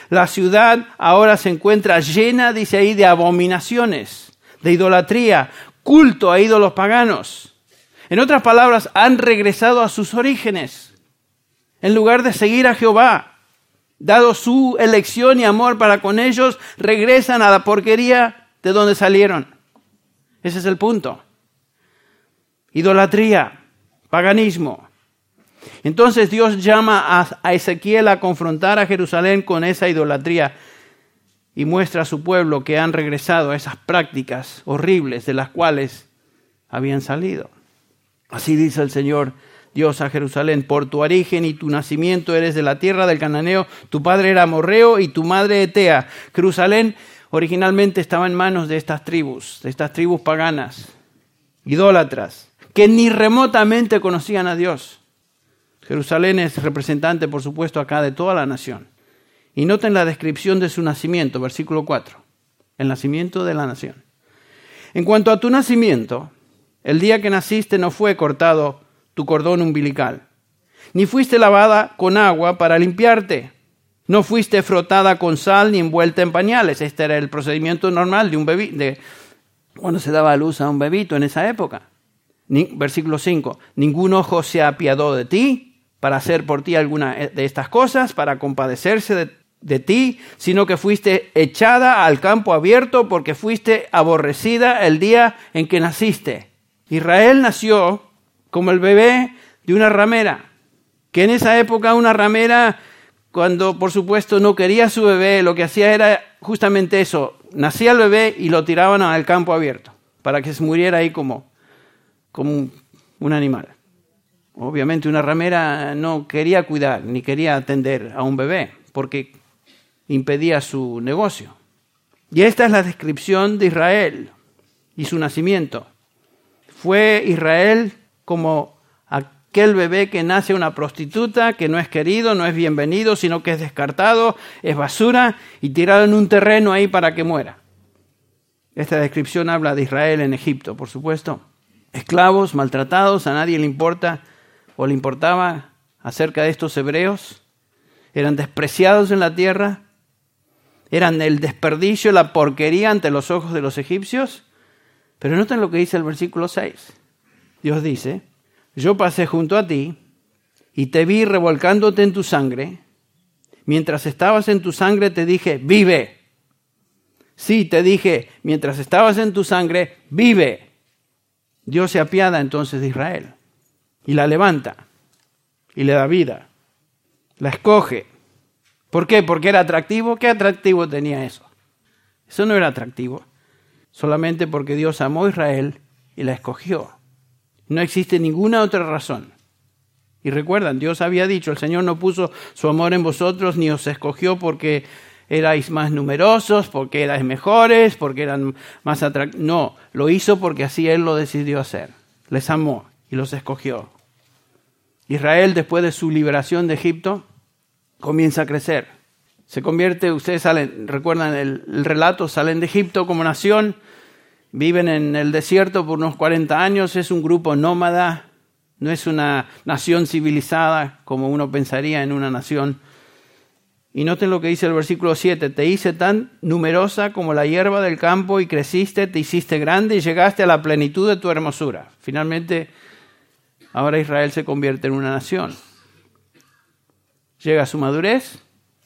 La ciudad ahora se encuentra llena, dice ahí, de abominaciones, de idolatría, culto a ídolos paganos. En otras palabras, han regresado a sus orígenes. En lugar de seguir a Jehová, dado su elección y amor para con ellos, regresan a la porquería de donde salieron. Ese es el punto. Idolatría, paganismo. Entonces Dios llama a, a Ezequiel a confrontar a Jerusalén con esa idolatría y muestra a su pueblo que han regresado a esas prácticas horribles de las cuales habían salido. Así dice el Señor Dios a Jerusalén: por tu origen y tu nacimiento eres de la tierra del cananeo, tu padre era amorreo y tu madre etea. Jerusalén originalmente estaba en manos de estas tribus, de estas tribus paganas, idólatras, que ni remotamente conocían a Dios. Jerusalén es representante, por supuesto, acá de toda la nación. Y noten la descripción de su nacimiento, versículo cuatro. El nacimiento de la nación. En cuanto a tu nacimiento, el día que naciste no fue cortado tu cordón umbilical, ni fuiste lavada con agua para limpiarte, no fuiste frotada con sal ni envuelta en pañales. Este era el procedimiento normal de un bebé, de cuando se daba a luz a un bebito en esa época. Ni, versículo cinco. Ningún ojo se apiadó de ti para hacer por ti alguna de estas cosas, para compadecerse de, de ti, sino que fuiste echada al campo abierto porque fuiste aborrecida el día en que naciste. Israel nació como el bebé de una ramera, que en esa época una ramera, cuando por supuesto no quería a su bebé, lo que hacía era justamente eso: nacía el bebé y lo tiraban al campo abierto para que se muriera ahí como, como un, un animal. Obviamente una ramera no quería cuidar ni quería atender a un bebé porque impedía su negocio. Y esta es la descripción de Israel y su nacimiento. Fue Israel como aquel bebé que nace una prostituta, que no es querido, no es bienvenido, sino que es descartado, es basura y tirado en un terreno ahí para que muera. Esta descripción habla de Israel en Egipto, por supuesto. Esclavos, maltratados, a nadie le importa o le importaba acerca de estos hebreos. Eran despreciados en la tierra, eran el desperdicio, la porquería ante los ojos de los egipcios. Pero noten lo que dice el versículo seis. Dios dice: yo pasé junto a ti y te vi revolcándote en tu sangre. Mientras estabas en tu sangre te dije, vive. Sí, te dije, mientras estabas en tu sangre, vive. Dios se apiada entonces de Israel y la levanta y le da vida. La escoge. ¿Por qué? ¿Porque era atractivo? ¿Qué atractivo tenía eso? Eso no era atractivo. Solamente porque Dios amó a Israel y la escogió. No existe ninguna otra razón. Y recuerdan, Dios había dicho: el Señor no puso su amor en vosotros ni os escogió porque erais más numerosos, porque erais mejores, porque eran más atractivos. No, lo hizo porque así Él lo decidió hacer. Les amó y los escogió. Israel, después de su liberación de Egipto, comienza a crecer. Se convierte, ustedes salen, recuerdan el, el relato, salen de Egipto como nación, viven en el desierto por unos cuarenta años, es un grupo nómada, no es una nación civilizada como uno pensaría en una nación. Y noten lo que dice el versículo siete: te hice tan numerosa como la hierba del campo y creciste, te hiciste grande y llegaste a la plenitud de tu hermosura. Finalmente, ahora Israel se convierte en una nación. Llega a su madurez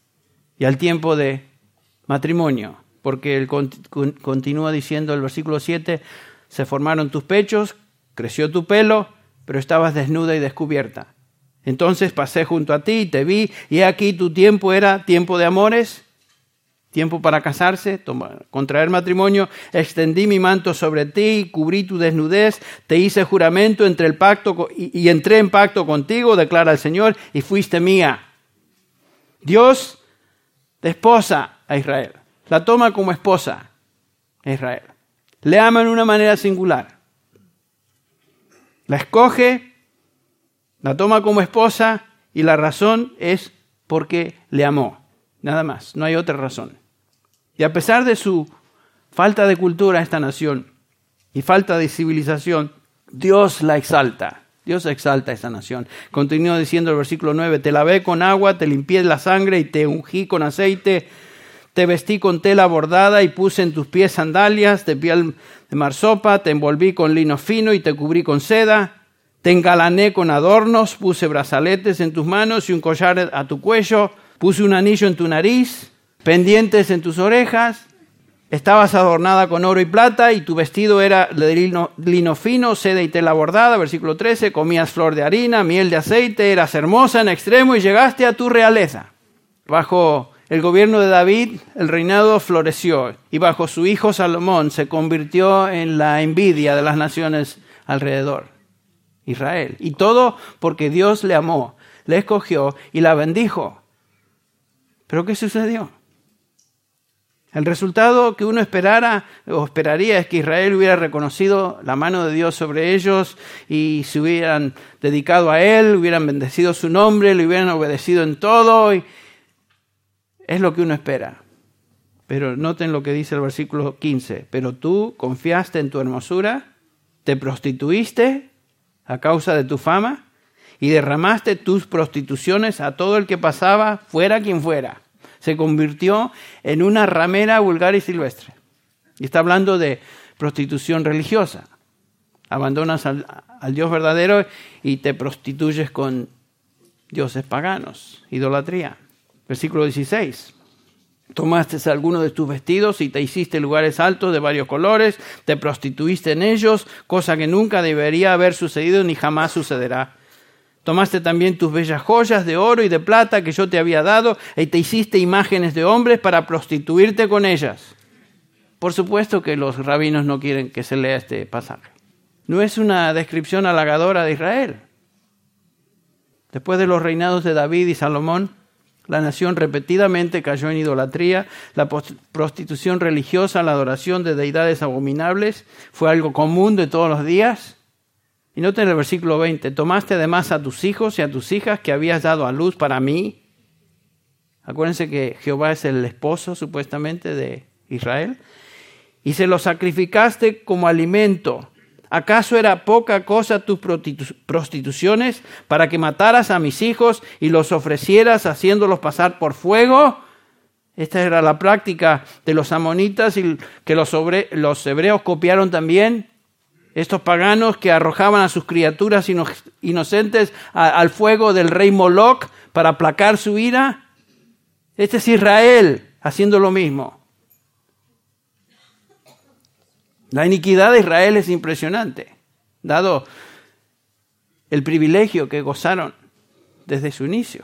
y al tiempo de matrimonio, porque él continúa diciendo el versículo siete: se formaron tus pechos, creció tu pelo, pero estabas desnuda y descubierta. Entonces pasé junto a ti y te vi, y aquí tu tiempo era tiempo de amores, tiempo para casarse, tomar, contraer matrimonio. Extendí mi manto sobre ti, cubrí tu desnudez, te hice juramento entre el pacto y, y entré en pacto contigo, declara el Señor, y fuiste mía. Dios desposa a Israel, la toma como esposa a Israel. Le ama en una manera singular. La escoge, la toma como esposa y la razón es porque le amó. Nada más, no hay otra razón. Y a pesar de su falta de cultura esta nación y falta de civilización, Dios la exalta Dios exalta a esa nación. Continúa diciendo el versículo nueve, te lavé con agua, te limpié la sangre y te ungí con aceite, te vestí con tela bordada y puse en tus pies sandalias de piel de marsopa, te envolví con lino fino y te cubrí con seda, te engalané con adornos, puse brazaletes en tus manos y un collar a tu cuello, puse un anillo en tu nariz, pendientes en tus orejas. Estabas adornada con oro y plata y tu vestido era de lino, lino fino, seda y tela bordada. Versículo trece, comías flor de harina, miel de aceite, eras hermosa en extremo y llegaste a tu realeza. Bajo el gobierno de David, el reinado floreció y bajo su hijo Salomón se convirtió en la envidia de las naciones alrededor. Israel. Y todo porque Dios le amó, le escogió y la bendijo. ¿Pero qué sucedió? El resultado que uno esperara o esperaría es que Israel hubiera reconocido la mano de Dios sobre ellos y se hubieran dedicado a Él, hubieran bendecido su nombre, le hubieran obedecido en todo. Y es lo que uno espera. Pero noten lo que dice el versículo quince. Pero tú confiaste en tu hermosura, te prostituiste a causa de tu fama y derramaste tus prostituciones a todo el que pasaba, fuera quien fuera. Se convirtió en una ramera vulgar y silvestre. Y está hablando de prostitución religiosa. Abandonas al, al Dios verdadero y te prostituyes con dioses paganos. Idolatría. Versículo dieciséis. Tomaste algunos de tus vestidos y te hiciste lugares altos de varios colores. Te prostituiste en ellos, cosa que nunca debería haber sucedido ni jamás sucederá. Tomaste también tus bellas joyas de oro y de plata que yo te había dado y te hiciste imágenes de hombres para prostituirte con ellas. Por supuesto que los rabinos no quieren que se lea este pasaje. No es una descripción halagadora de Israel. Después de los reinados de David y Salomón, la nación repetidamente cayó en idolatría. La prostitución religiosa, la adoración de deidades abominables, fue algo común de todos los días. Y noten el versículo veinte, tomaste además a tus hijos y a tus hijas que habías dado a luz para mí. Acuérdense que Jehová es el esposo supuestamente de Israel. Y se los sacrificaste como alimento. ¿Acaso era poca cosa tus prostituciones para que mataras a mis hijos y los ofrecieras haciéndolos pasar por fuego? Esta era la práctica de los amonitas y que los, sobre, los hebreos copiaron también. Estos paganos que arrojaban a sus criaturas inocentes al fuego del rey Moloc para aplacar su ira. Este es Israel haciendo lo mismo. La iniquidad de Israel es impresionante, dado el privilegio que gozaron desde su inicio.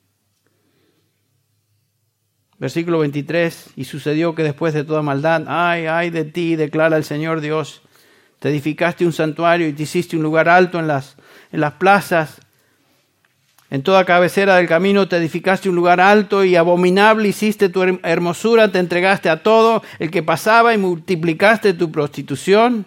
Versículo veintitrés, y sucedió que después de toda maldad, ay, ay de ti, declara el Señor Dios, te edificaste un santuario y te hiciste un lugar alto en las, en las plazas. En toda cabecera del camino te edificaste un lugar alto y abominable hiciste tu hermosura, te entregaste a todo el que pasaba y multiplicaste tu prostitución.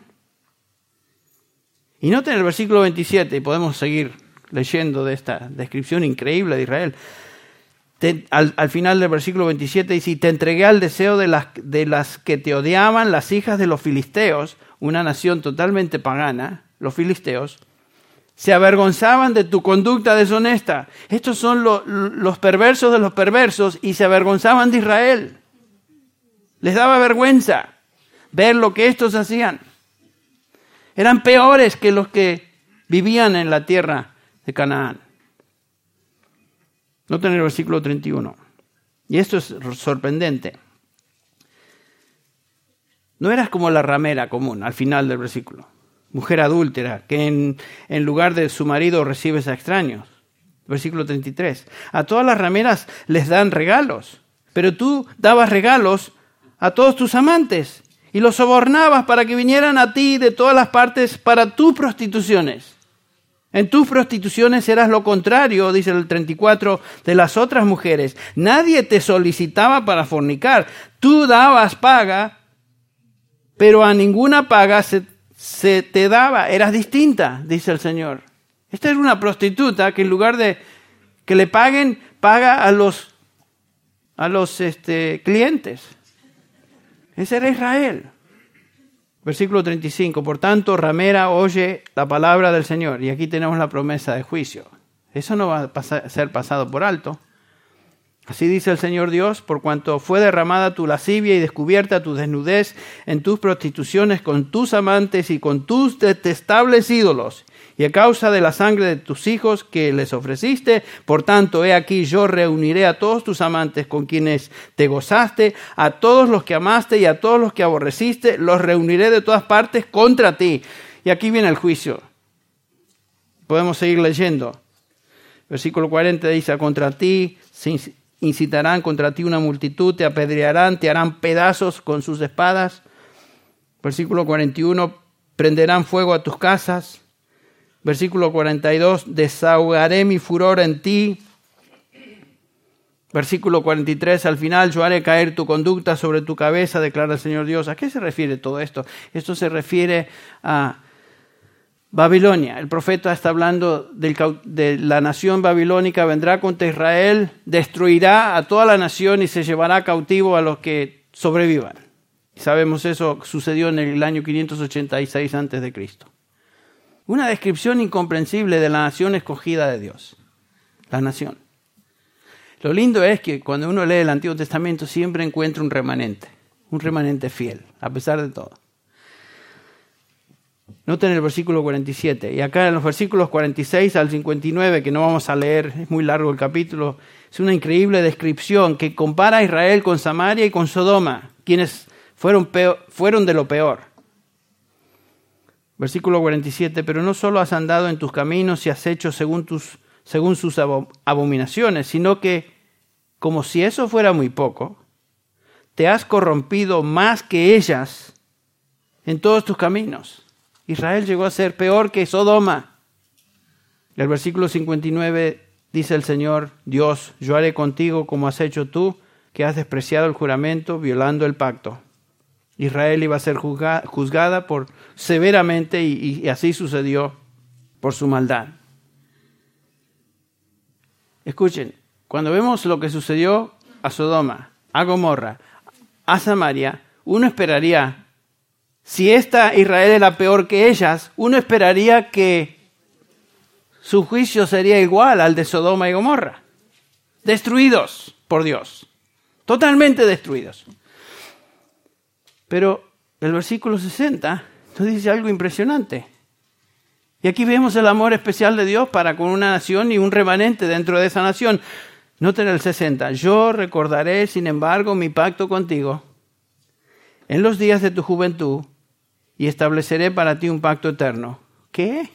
Y noten el versículo veintisiete, y podemos seguir leyendo de esta descripción increíble de Israel. Te, al, al final del versículo veintisiete dice, y te entregué al deseo de las, de las que te odiaban, las hijas de los filisteos, una nación totalmente pagana, los filisteos, se avergonzaban de tu conducta deshonesta. Estos son lo, los perversos de los perversos y se avergonzaban de Israel. Les daba vergüenza ver lo que estos hacían. Eran peores que los que vivían en la tierra de Canaán. Noten el versículo treinta y uno. Y esto es sorprendente. No eras como la ramera común al final del versículo. Mujer adúltera, que en, en lugar de su marido recibes a extraños. Versículo treinta y tres. A todas las rameras les dan regalos, pero tú dabas regalos a todos tus amantes y los sobornabas para que vinieran a ti de todas las partes para tus prostituciones. En tus prostituciones eras lo contrario, dice el treinta y cuatro, de las otras mujeres. Nadie te solicitaba para fornicar. Tú dabas paga, pero a ninguna paga se, se te daba. Eras distinta, dice el Señor. Esta era una prostituta que en lugar de que le paguen, paga a los, a los este, clientes. Ese era Israel. Versículo treinta y cinco. Por tanto, ramera, oye la palabra del Señor. Y aquí tenemos la promesa de juicio. Eso no va a pasar, ser pasado por alto. Así dice el Señor Dios, por cuanto fue derramada tu lascivia y descubierta tu desnudez en tus prostituciones con tus amantes y con tus detestables ídolos, y a causa de la sangre de tus hijos que les ofreciste, por tanto, he aquí yo reuniré a todos tus amantes con quienes te gozaste, a todos los que amaste y a todos los que aborreciste, los reuniré de todas partes contra ti. Y aquí viene el juicio. Podemos seguir leyendo. Versículo cuarenta dice, contra ti se incitarán contra ti una multitud, te apedrearán, te harán pedazos con sus espadas. Versículo cuarenta y uno, prenderán fuego a tus casas. Versículo cuarenta y dos, desahogaré mi furor en ti. Versículo cuarenta y tres, al final yo haré caer tu conducta sobre tu cabeza, declara el Señor Dios. ¿A qué se refiere todo esto? Esto se refiere a Babilonia. El profeta está hablando del, de la nación babilónica, vendrá contra Israel, destruirá a toda la nación y se llevará cautivo a los que sobrevivan. Sabemos eso sucedió en el año quinientos ochenta y seis antes de Cristo. Una descripción incomprensible de la nación escogida de Dios. La nación. Lo lindo es que cuando uno lee el Antiguo Testamento siempre encuentra un remanente. Un remanente fiel, a pesar de todo. Noten el versículo cuarenta y siete. Y acá en los versículos cuarenta y seis al cincuenta y nueve, que no vamos a leer, es muy largo el capítulo, es una increíble descripción que compara a Israel con Samaria y con Sodoma, quienes fueron, peor, fueron de lo peor. Versículo cuarenta y siete. Pero no solo has andado en tus caminos y has hecho según, tus, según sus abominaciones, sino que, como si eso fuera muy poco, te has corrompido más que ellas en todos tus caminos. Israel llegó a ser peor que Sodoma. El versículo cincuenta y nueve dice el Señor Dios, yo haré contigo como has hecho tú, que has despreciado el juramento, violando el pacto. Israel iba a ser juzgada, juzgada por, severamente y, y así sucedió por su maldad. Escuchen, cuando vemos lo que sucedió a Sodoma, a Gomorra, a Samaria, uno esperaría, si esta Israel era peor que ellas, uno esperaría que su juicio sería igual al de Sodoma y Gomorra. Destruidos por Dios. Totalmente destruidos. Pero el versículo sesenta nos dice algo impresionante. Y aquí vemos el amor especial de Dios para con una nación y un remanente dentro de esa nación. Noten el sesenta. Yo recordaré, sin embargo, mi pacto contigo en los días de tu juventud y estableceré para ti un pacto eterno. ¿Qué?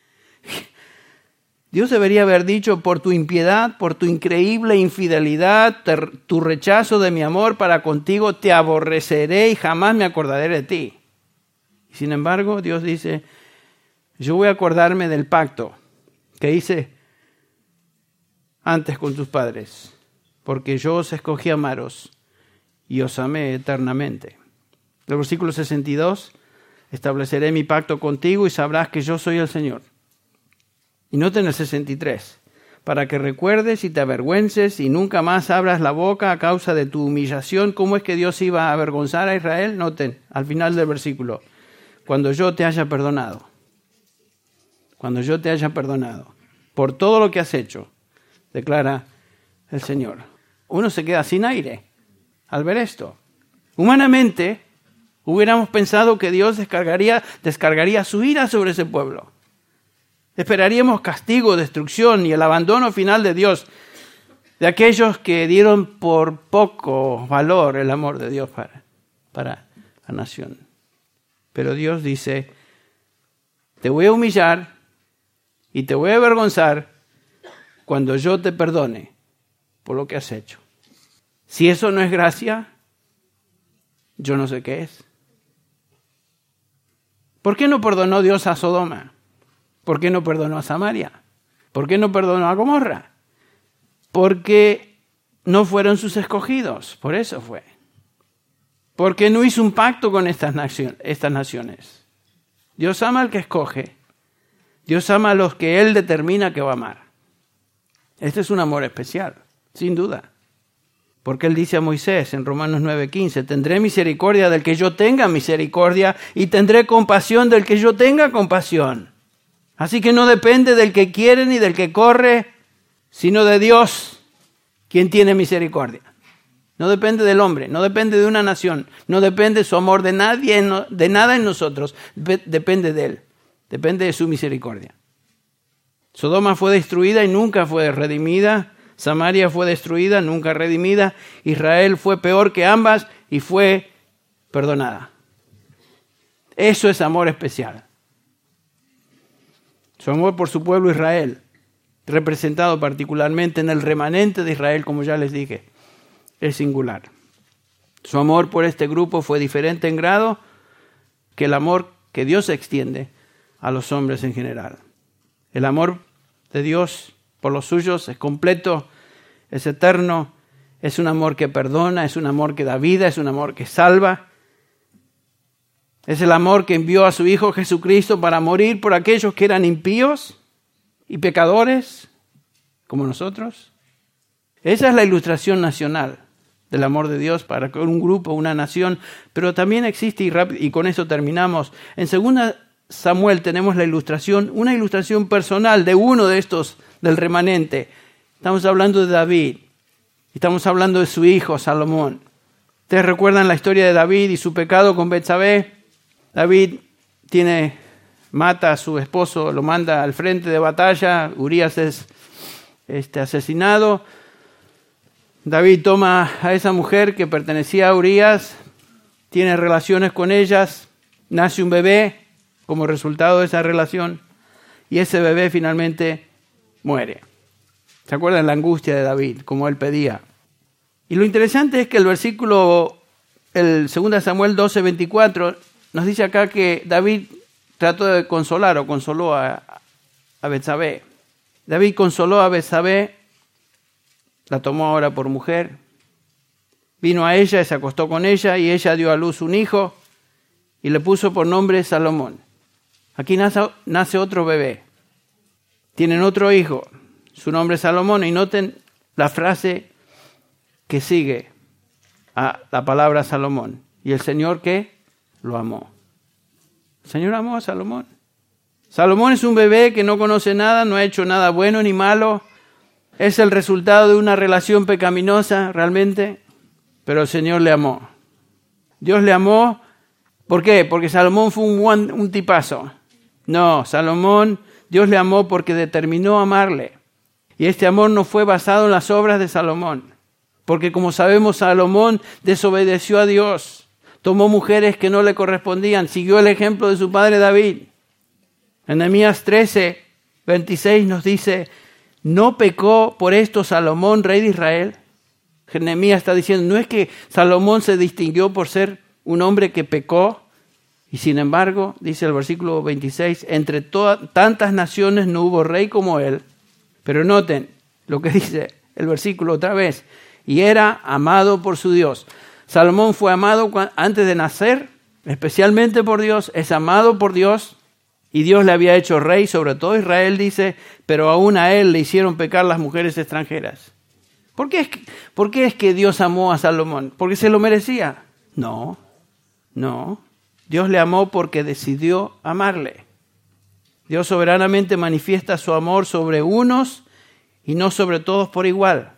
Dios debería haber dicho, por tu impiedad, por tu increíble infidelidad, te, tu rechazo de mi amor para contigo, te aborreceré y jamás me acordaré de ti. Sin embargo, Dios dice, yo voy a acordarme del pacto que hice antes con tus padres, porque yo os escogí amaros y os amé eternamente. El versículo sesenta y dos, estableceré mi pacto contigo y sabrás que yo soy el Señor. Y noten el sesenta y tres, para que recuerdes y te avergüences y nunca más abras la boca a causa de tu humillación. ¿Cómo es que Dios iba a avergonzar a Israel? Noten, al final del versículo, cuando yo te haya perdonado, cuando yo te haya perdonado, por todo lo que has hecho, declara el Señor. Uno se queda sin aire al ver esto. Humanamente, hubiéramos pensado que Dios descargaría, descargaría su ira sobre ese pueblo. Esperaríamos castigo, destrucción y el abandono final de Dios, de aquellos que dieron por poco valor el amor de Dios para, para la nación. Pero Dios dice, te voy a humillar y te voy a avergonzar cuando yo te perdone por lo que has hecho. Si eso no es gracia, yo no sé qué es. ¿Por qué no perdonó Dios a Sodoma? ¿Por qué no perdonó a Samaria? ¿Por qué no perdonó a Gomorra? Porque no fueron sus escogidos, por eso fue. Porque no hizo un pacto con estas naciones. Dios ama al que escoge. Dios ama a los que Él determina que va a amar. Este es un amor especial, sin duda. Porque él dice a Moisés en Romanos nueve quince, tendré misericordia del que yo tenga misericordia y tendré compasión del que yo tenga compasión. Así que no depende del que quiere ni del que corre, sino de Dios, quien tiene misericordia. No depende del hombre, no depende de una nación, no depende su amor de nadie, de nada en nosotros, depende de él, depende de su misericordia. Sodoma fue destruida y nunca fue redimida. Samaria fue destruida, nunca redimida. Israel fue peor que ambas y fue perdonada. Eso es amor especial. Su amor por su pueblo Israel, representado particularmente en el remanente de Israel, como ya les dije, es singular. Su amor por este grupo fue diferente en grado que el amor que Dios extiende a los hombres en general. El amor de Dios por los suyos es completo, es eterno, es un amor que perdona, es un amor que da vida, es un amor que salva. Es el amor que envió a su Hijo Jesucristo para morir por aquellos que eran impíos y pecadores, como nosotros. Esa es la ilustración nacional del amor de Dios para un grupo, una nación, pero también existe, y, rápido, y con eso terminamos, en segunda Samuel tenemos la ilustración, una ilustración personal de uno de estos del remanente. Estamos hablando de David, estamos hablando de su hijo Salomón. ¿Ustedes recuerdan la historia de David y su pecado con Betsabé? David tiene, mata a su esposo, lo manda al frente de batalla, Urías es este, asesinado. David toma a esa mujer que pertenecía a Urías, tiene relaciones con ellas, nace un bebé como resultado de esa relación y ese bebé finalmente muere. ¿Se acuerdan la angustia de David, como él pedía? Y lo interesante es que el versículo, el dos Samuel doce veinticuatro, nos dice acá que David trató de consolar o consoló a, a Betsabé. David consoló a Betsabé, la tomó ahora por mujer, vino a ella y se acostó con ella y ella dio a luz un hijo y le puso por nombre Salomón. Aquí nace, nace otro bebé, tienen otro hijo, su nombre es Salomón, y noten la frase que sigue a la palabra Salomón. Y el Señor, ¿qué? Lo amó. El Señor amó a Salomón. Salomón es un bebé que no conoce nada, no ha hecho nada bueno ni malo. Es el resultado de una relación pecaminosa realmente, pero el Señor le amó. Dios le amó, ¿por qué? Porque Salomón fue un, buen, un tipazo. No, Salomón, Dios le amó porque determinó amarle. Y este amor no fue basado en las obras de Salomón, porque como sabemos, Salomón desobedeció a Dios. Tomó mujeres que no le correspondían, siguió el ejemplo de su padre David. En Nehemías trece, veintiséis nos dice, ¿no pecó por esto Salomón, rey de Israel? Nehemías está diciendo, no es que Salomón se distinguió por ser un hombre que pecó, y sin embargo, dice el versículo veintiséis, entre todas tantas naciones no hubo rey como él. Pero noten lo que dice el versículo otra vez, y era amado por su Dios. Salomón fue amado antes de nacer, especialmente por Dios, es amado por Dios, y Dios le había hecho rey sobre todo Israel, dice, pero aún a él le hicieron pecar las mujeres extranjeras. ¿Por qué es que, por qué es que Dios amó a Salomón? ¿Porque se lo merecía? No, no. Dios le amó porque decidió amarle. Dios soberanamente manifiesta su amor sobre unos y no sobre todos por igual.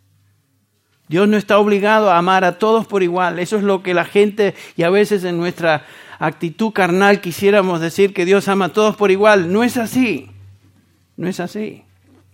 Dios no está obligado a amar a todos por igual. Eso es lo que la gente, y a veces en nuestra actitud carnal quisiéramos decir que Dios ama a todos por igual. No es así. No es así.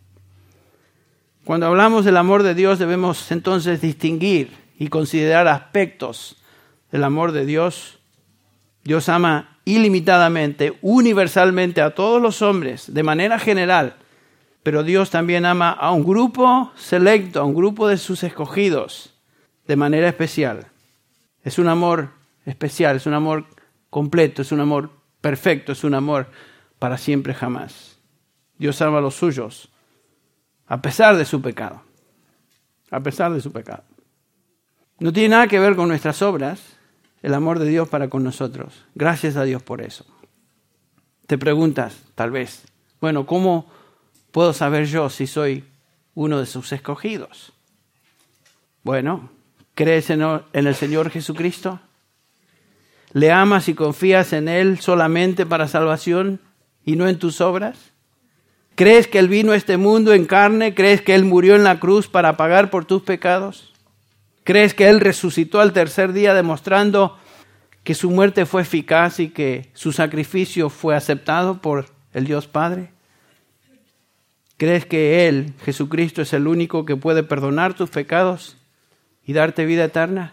Cuando hablamos del amor de Dios debemos entonces distinguir y considerar aspectos del amor de Dios. Dios ama ilimitadamente, universalmente a todos los hombres, de manera general. Pero Dios también ama a un grupo selecto, a un grupo de sus escogidos, de manera especial. Es un amor especial, es un amor completo, es un amor perfecto, es un amor para siempre jamás. Dios ama a los suyos, a pesar de su pecado. A pesar de su pecado. No tiene nada que ver con nuestras obras, el amor de Dios para con nosotros. Gracias a Dios por eso. Te preguntas, tal vez, bueno, ¿cómo puedo saber yo si soy uno de sus escogidos? Bueno, ¿crees en el Señor Jesucristo? ¿Le amas y confías en Él solamente para salvación y no en tus obras? ¿Crees que Él vino a este mundo en carne? ¿Crees que Él murió en la cruz para pagar por tus pecados? ¿Crees que Él resucitó al tercer día demostrando que su muerte fue eficaz y que su sacrificio fue aceptado por el Dios Padre? ¿Crees que Él, Jesucristo, es el único que puede perdonar tus pecados y darte vida eterna?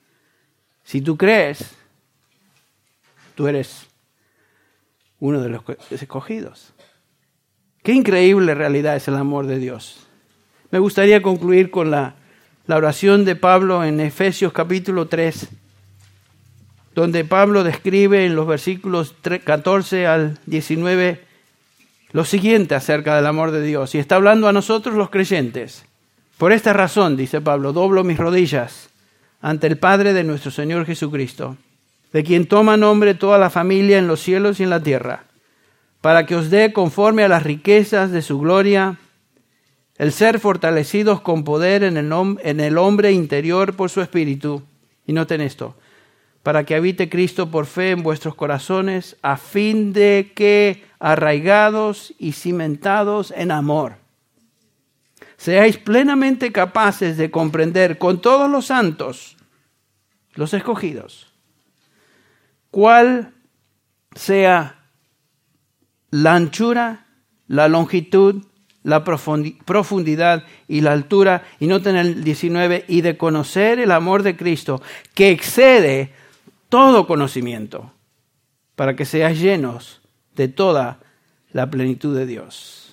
Si tú crees, tú eres uno de los escogidos. Qué increíble realidad es el amor de Dios. Me gustaría concluir con la, la oración de Pablo en Efesios capítulo tres, donde Pablo describe en los versículos catorce al diecinueve lo siguiente acerca del amor de Dios. Y está hablando a nosotros los creyentes. Por esta razón, dice Pablo, doblo mis rodillas ante el Padre de nuestro Señor Jesucristo, de quien toma nombre toda la familia en los cielos y en la tierra, para que os dé conforme a las riquezas de su gloria el ser fortalecidos con poder en el, en el hombre interior por su espíritu. Y noten esto, para que habite Cristo por fe en vuestros corazones, a fin de que, arraigados y cimentados en amor, seáis plenamente capaces de comprender con todos los santos, los escogidos, cuál sea la anchura, la longitud, la profundidad y la altura, y noten el diecinueve, y de conocer el amor de Cristo, que excede todo conocimiento, para que seáis llenos de toda la plenitud de Dios.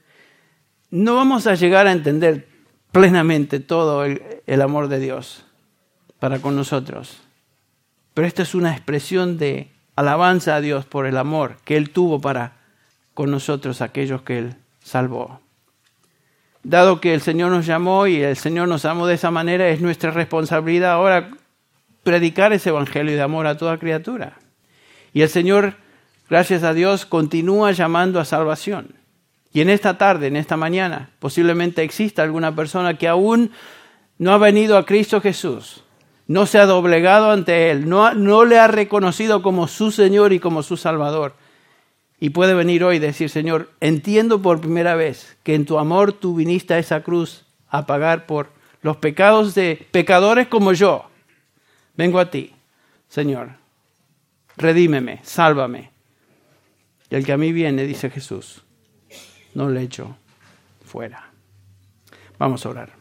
No vamos a llegar a entender plenamente todo el, el amor de Dios para con nosotros, pero esta es una expresión de alabanza a Dios por el amor que Él tuvo para con nosotros, aquellos que Él salvó. Dado que el Señor nos llamó y el Señor nos amó de esa manera, es nuestra responsabilidad ahora predicar ese evangelio de amor a toda criatura. Y el Señor, gracias a Dios, continúa llamando a salvación. Y en esta tarde, en esta mañana, posiblemente exista alguna persona que aún no ha venido a Cristo Jesús, no se ha doblegado ante Él, no, no le ha reconocido como su Señor y como su Salvador. Y puede venir hoy y decir, Señor, entiendo por primera vez que en tu amor tú viniste a esa cruz a pagar por los pecados de pecadores como yo. Vengo a ti, Señor, redímeme, sálvame. Y el que a mí viene, dice Jesús, no le echo fuera. Vamos a orar.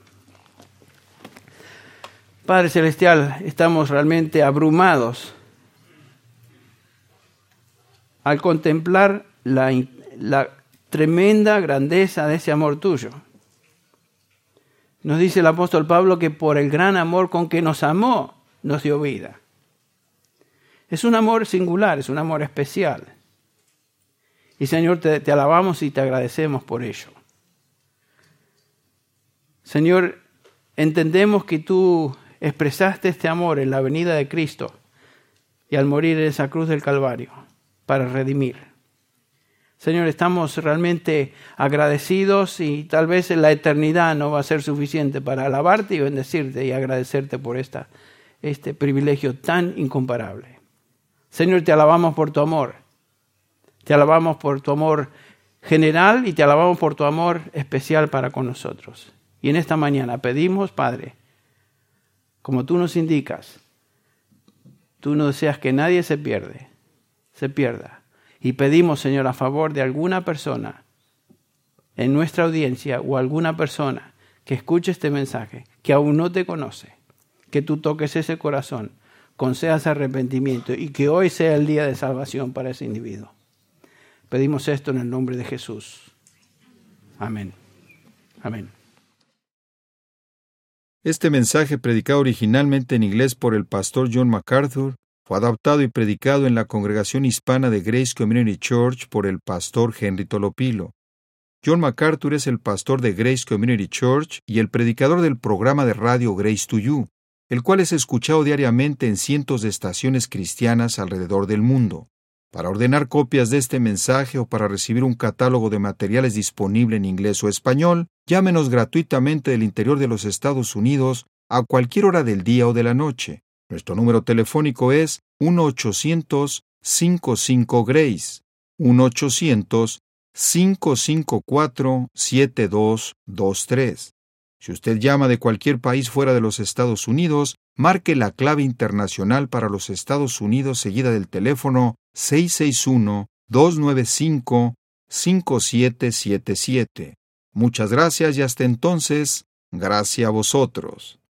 Padre Celestial, estamos realmente abrumados al contemplar la, la tremenda grandeza de ese amor tuyo. Nos dice el apóstol Pablo que por el gran amor con que nos amó, nos dio vida. Es un amor singular, es un amor especial. Y Señor, te, te alabamos y te agradecemos por ello. Señor, entendemos que tú expresaste este amor en la venida de Cristo y al morir en esa cruz del Calvario para redimir. Señor, estamos realmente agradecidos y tal vez en la eternidad no va a ser suficiente para alabarte y bendecirte y agradecerte por esta, este privilegio tan incomparable. Señor, te alabamos por tu amor. Te alabamos por tu amor general y te alabamos por tu amor especial para con nosotros. Y en esta mañana pedimos, Padre, como tú nos indicas, tú no deseas que nadie se pierde, se pierda. Y pedimos, Señor, a favor de alguna persona en nuestra audiencia o alguna persona que escuche este mensaje, que aún no te conoce, que tú toques ese corazón, concedas arrepentimiento y que hoy sea el día de salvación para ese individuo. Pedimos esto en el nombre de Jesús. Amén. Amén. Este mensaje, predicado originalmente en inglés por el pastor John MacArthur, fue adaptado y predicado en la congregación hispana de Grace Community Church por el pastor Henry Tolopilo. John MacArthur es el pastor de Grace Community Church y el predicador del programa de radio Grace to You, el cual es escuchado diariamente en cientos de estaciones cristianas alrededor del mundo. Para ordenar copias de este mensaje o para recibir un catálogo de materiales disponible en inglés o español, llámenos gratuitamente del interior de los Estados Unidos a cualquier hora del día o de la noche. Nuestro número telefónico es uno ochocientos, cinco cinco, GRACE, uno ochocientos, cinco cinco cuatro, siete dos dos tres. Si usted llama de cualquier país fuera de los Estados Unidos, marque la clave internacional para los Estados Unidos seguida del teléfono seis seis uno, dos nueve cinco, cinco siete siete siete. Muchas gracias y hasta entonces, gracias a vosotros.